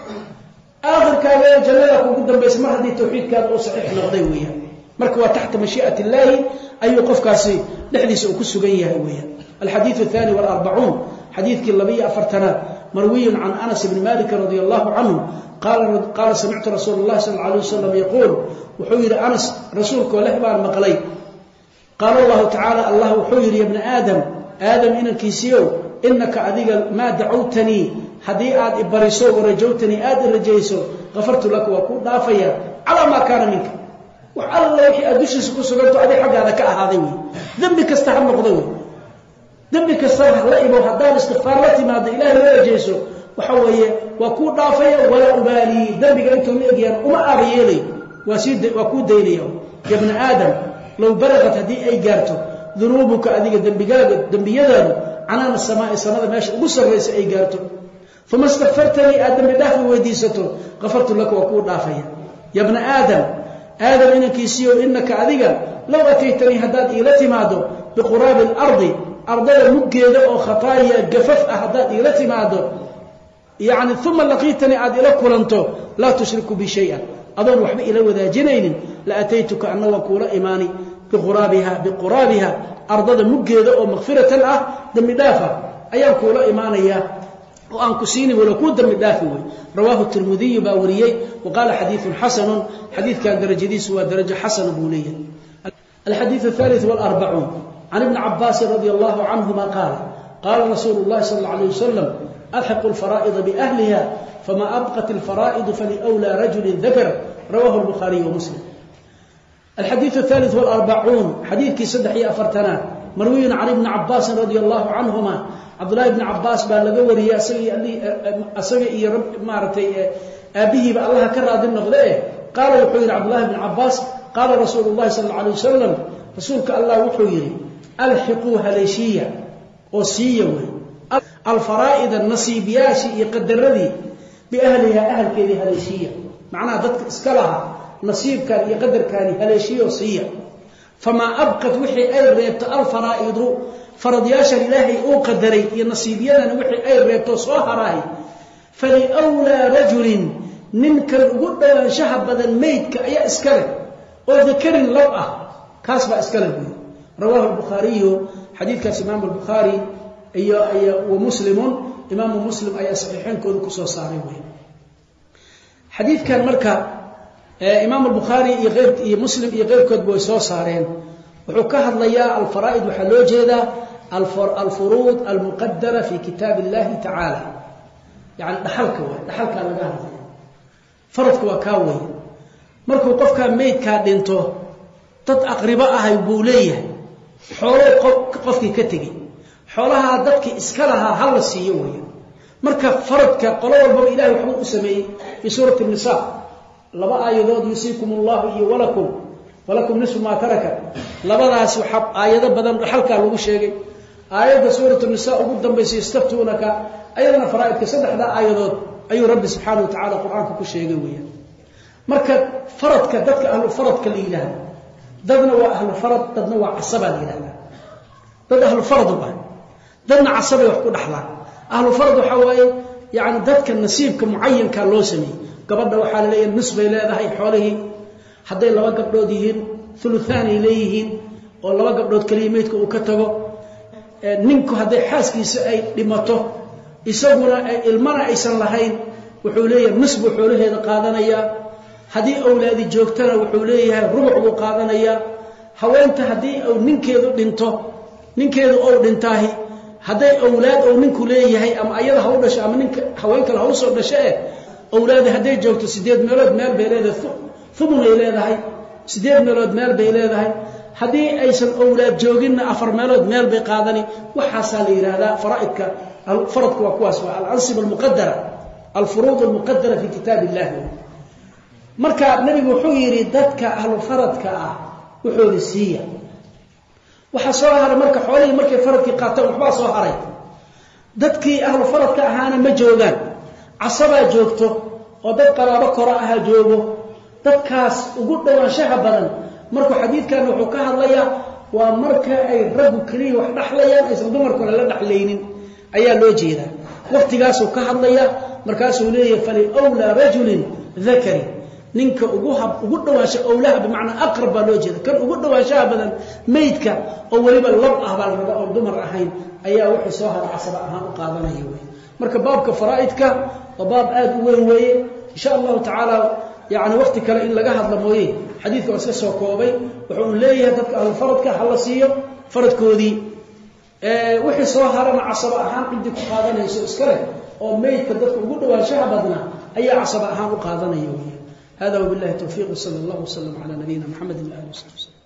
aakhirkaaga jannada kugu dambaysa mar haddii tawxiidkaada uu saxiix noqday weeyaan marka waa taxta mashii'ati illaahi ayuu qofkaasi dhexdiisa uu ku sugan yahay weeyaan alxadiidu athani walarbacuun xadiidkii labiyo afartanaad مروي عن أنس بن مالك رضي الله عنه قال قال سمعت رسول الله صلى الله عليه وسلم يقول وحير أنس رسولك وله بان مقلي قال الله تعالى الله وحير يا ابن آدم آدم إنك يسيو إنك أذيق ما دعوتني هديئات إبريسو ورجوتني آدم رجيسو غفرت لك وكون دافيا على ما كان منك وعلى الله يحي أدوشي سكسرت أدي حق هذا كأهاذي ذنبك استحمل قضوي ذنبك استحمل لئبه وحدان استغفار لتي ماذا إله لا يجيسو وحوية وكون دافيا ولا أبالي ذنبك أنتم إجيان وما أبيلي وكون ديني يا ابن آدم لو بلغت هذه أي جارته ذنوبك أذيك ذنبيذان عنان السماء السماء ماشي قصر ليس أي جارته ثم استغفرتني آدم بدافع ويديسته غفرت لك وكون دافيا يا ابن آدم آدم إنك يسيو إنك أذيك لو أتيتني هداد إلتي مادو بقراب الأرض أرض المجيدة أو خطايا جفف أهداد إلتي مادو يعني ثم لقيتني عاد إلى كلنتو لا تشرك بي شيئا أظن وحبي إلى وذا جنين لأتيتك أنه وكول إيماني بقرابها بقرابها أرض المجيدة أو مغفرة أه دم دافع أيام كول إيمانيا وأن كسيني ولكون دم دافع رواه الترمذي باوريي وقال حديث حسن حديث كان درجة دي سوى درجة حسن بولية الحديث الثالث والأربعون عن ابن عباس رضي الله عنهما قال قال رسول الله صلى الله عليه وسلم ألحق الفرائض بأهلها فما أبقت الفرائض فلأولى رجل ذكر رواه البخاري ومسلم الحديث الثالث والأربعون حديث كي سدحي أفرتنا مروي عن ابن عباس رضي الله عنهما عبد الله بن عباس بالغوري أسوي أسوي رب مارتي أبيه بالله كراد النغلة قال وحير عبد الله بن عباس قال رسول الله صلى الله عليه وسلم رسولك الله وحير ألحقوها ليشية وصية الفرائض النصيبياشي يقدر ذي بأهلها أهل كذي هليشية معناها ضدك اسكالها نصيب كان يقدر كان هليشية وصية فما أبقت وحي أي ريبت الفرائض فرضياشا إلهي أو قدري ينصيبيانا وحي أي ريبت صوهراي فلأولى رجل منك الوضع شهب بدل ميتك أي اسكاله وذكر اللوءة كاسبة اسكاله رواه البخاري حديث كاس إمام البخاري أي أي ومسلم إمام مسلم أي صحيحين كودو كسو صاري وين حديث كان مركا إمام البخاري يغير مسلم يغير كودو سو صارين وحكى هذليا الفرائض وحلو جيدا الفروض المقدرة في كتاب الله تعالى يعني دحلك دحلك على جهة فرضك وكاوي مركو قف كان ميت كان دينتو dad aqriba ah ay buuleeyahay xoolo qofkii ka tagay xoolaha dadkii iska lahaa hal siiyo way marka faradka qolo walba ilaahay wuxuu u sameeyay fi suurati an-nisaa laba aayadood yusiikumullahu iyo walakum walakum nisfu ma taraka labadaas waxa aayado badan halka lagu sheegay aayada suurati an-nisaa ugu dambeysay istaftuunaka ayadana faraa'idka saddexda aayadood ayuu rabbi subhanahu wa ta'ala quraanka ku sheegay way marka faradka dadka ahlu faradka leeyahay dadna waa ahlu farad dadna waa casaba leeyahay dad ahlu farad waa dadna casaba wax ku dhaxlaan ahlu farad waxa weeye yaani dadka nasiibka muayyanka loo sameeyay gabadha waxa la leeyahay nisbay leedahay xoolahi haday laba gabdhood yihiin thuluthan ay leeyihiin oo laba gabdhood kaliimeedka uu ka tago ninku haday xaaskiisa ay dhimato isaguna ay ilmana aysan lahayn wuxuu leeyahay nisbu xoolaheeda qaadanaya hadii awlaadi joogtana wuxuu leeyahay rubuc uu qaadanaya haweenta hadii uu ninkeedu dhinto ninkeedu oo dhintaahi haday awlaad oo ninku leeyahay ama ayada ha u dhasho ama ninka haweenka la soo dhashay awlaad haday joogto sideed meelood meel bay leedahay thumun ay leedahay sideed meelood meel bay leedahay hadii aysan awlaad joogin afar meelood meel bay qaadani waxa la yiraahdaa faraa'idka faradku waa kuwaas waa al-ansib al-muqaddara al-furud al-muqaddara fi kitab Allah marka nabigu wuxuu yiri dadka ahlu faradka ah wuxuu risiya waxa soo haray marka xoolihii markay faradkii qaataan waxba soo haray dadkii ahlu faradka ahaana ma joogan casaba joogto oo dad qaraabo kora ah joogo dadkaas ugu dhawaanshaha badan marka xadiidkan wuxuu ka hadlayaa waa marka ay rag kaliya wax dhaxlayaan aysan dumarku la dhaxlaynin ayaa loo jeedaa waqtigaas uu ka hadlaya markaas uu leeyahay fali awla rajulin dhakari ninka ugu hab ugu dhawaasha awlaha bimaana aqrab loo jeeda kan ugu dhawaashaha badan meydka oo waliba lab ah baa laga oo dumar ahayn ayaa wuxuu soo har casaba ahaan u qaadanaya way marka baabka faraa'idka waa baab aad u weyn weeye insha Allah ta'ala yaani waqti kale in laga hadlo mooyee xadiidka oo iska soo koobay wuxuu leeyahay dadka ahlu faradka hal siiyo faradkoodii ee wixii soo harana casaba ahaan cidi ku qaadanayso iska leh oo meydka dadka ugu dhawaanshaha badna ayaa casaba ahaan u qaadanayo. هذا وبالله التوفيق صلى الله وسلم على نبينا محمد وآله وصحبه.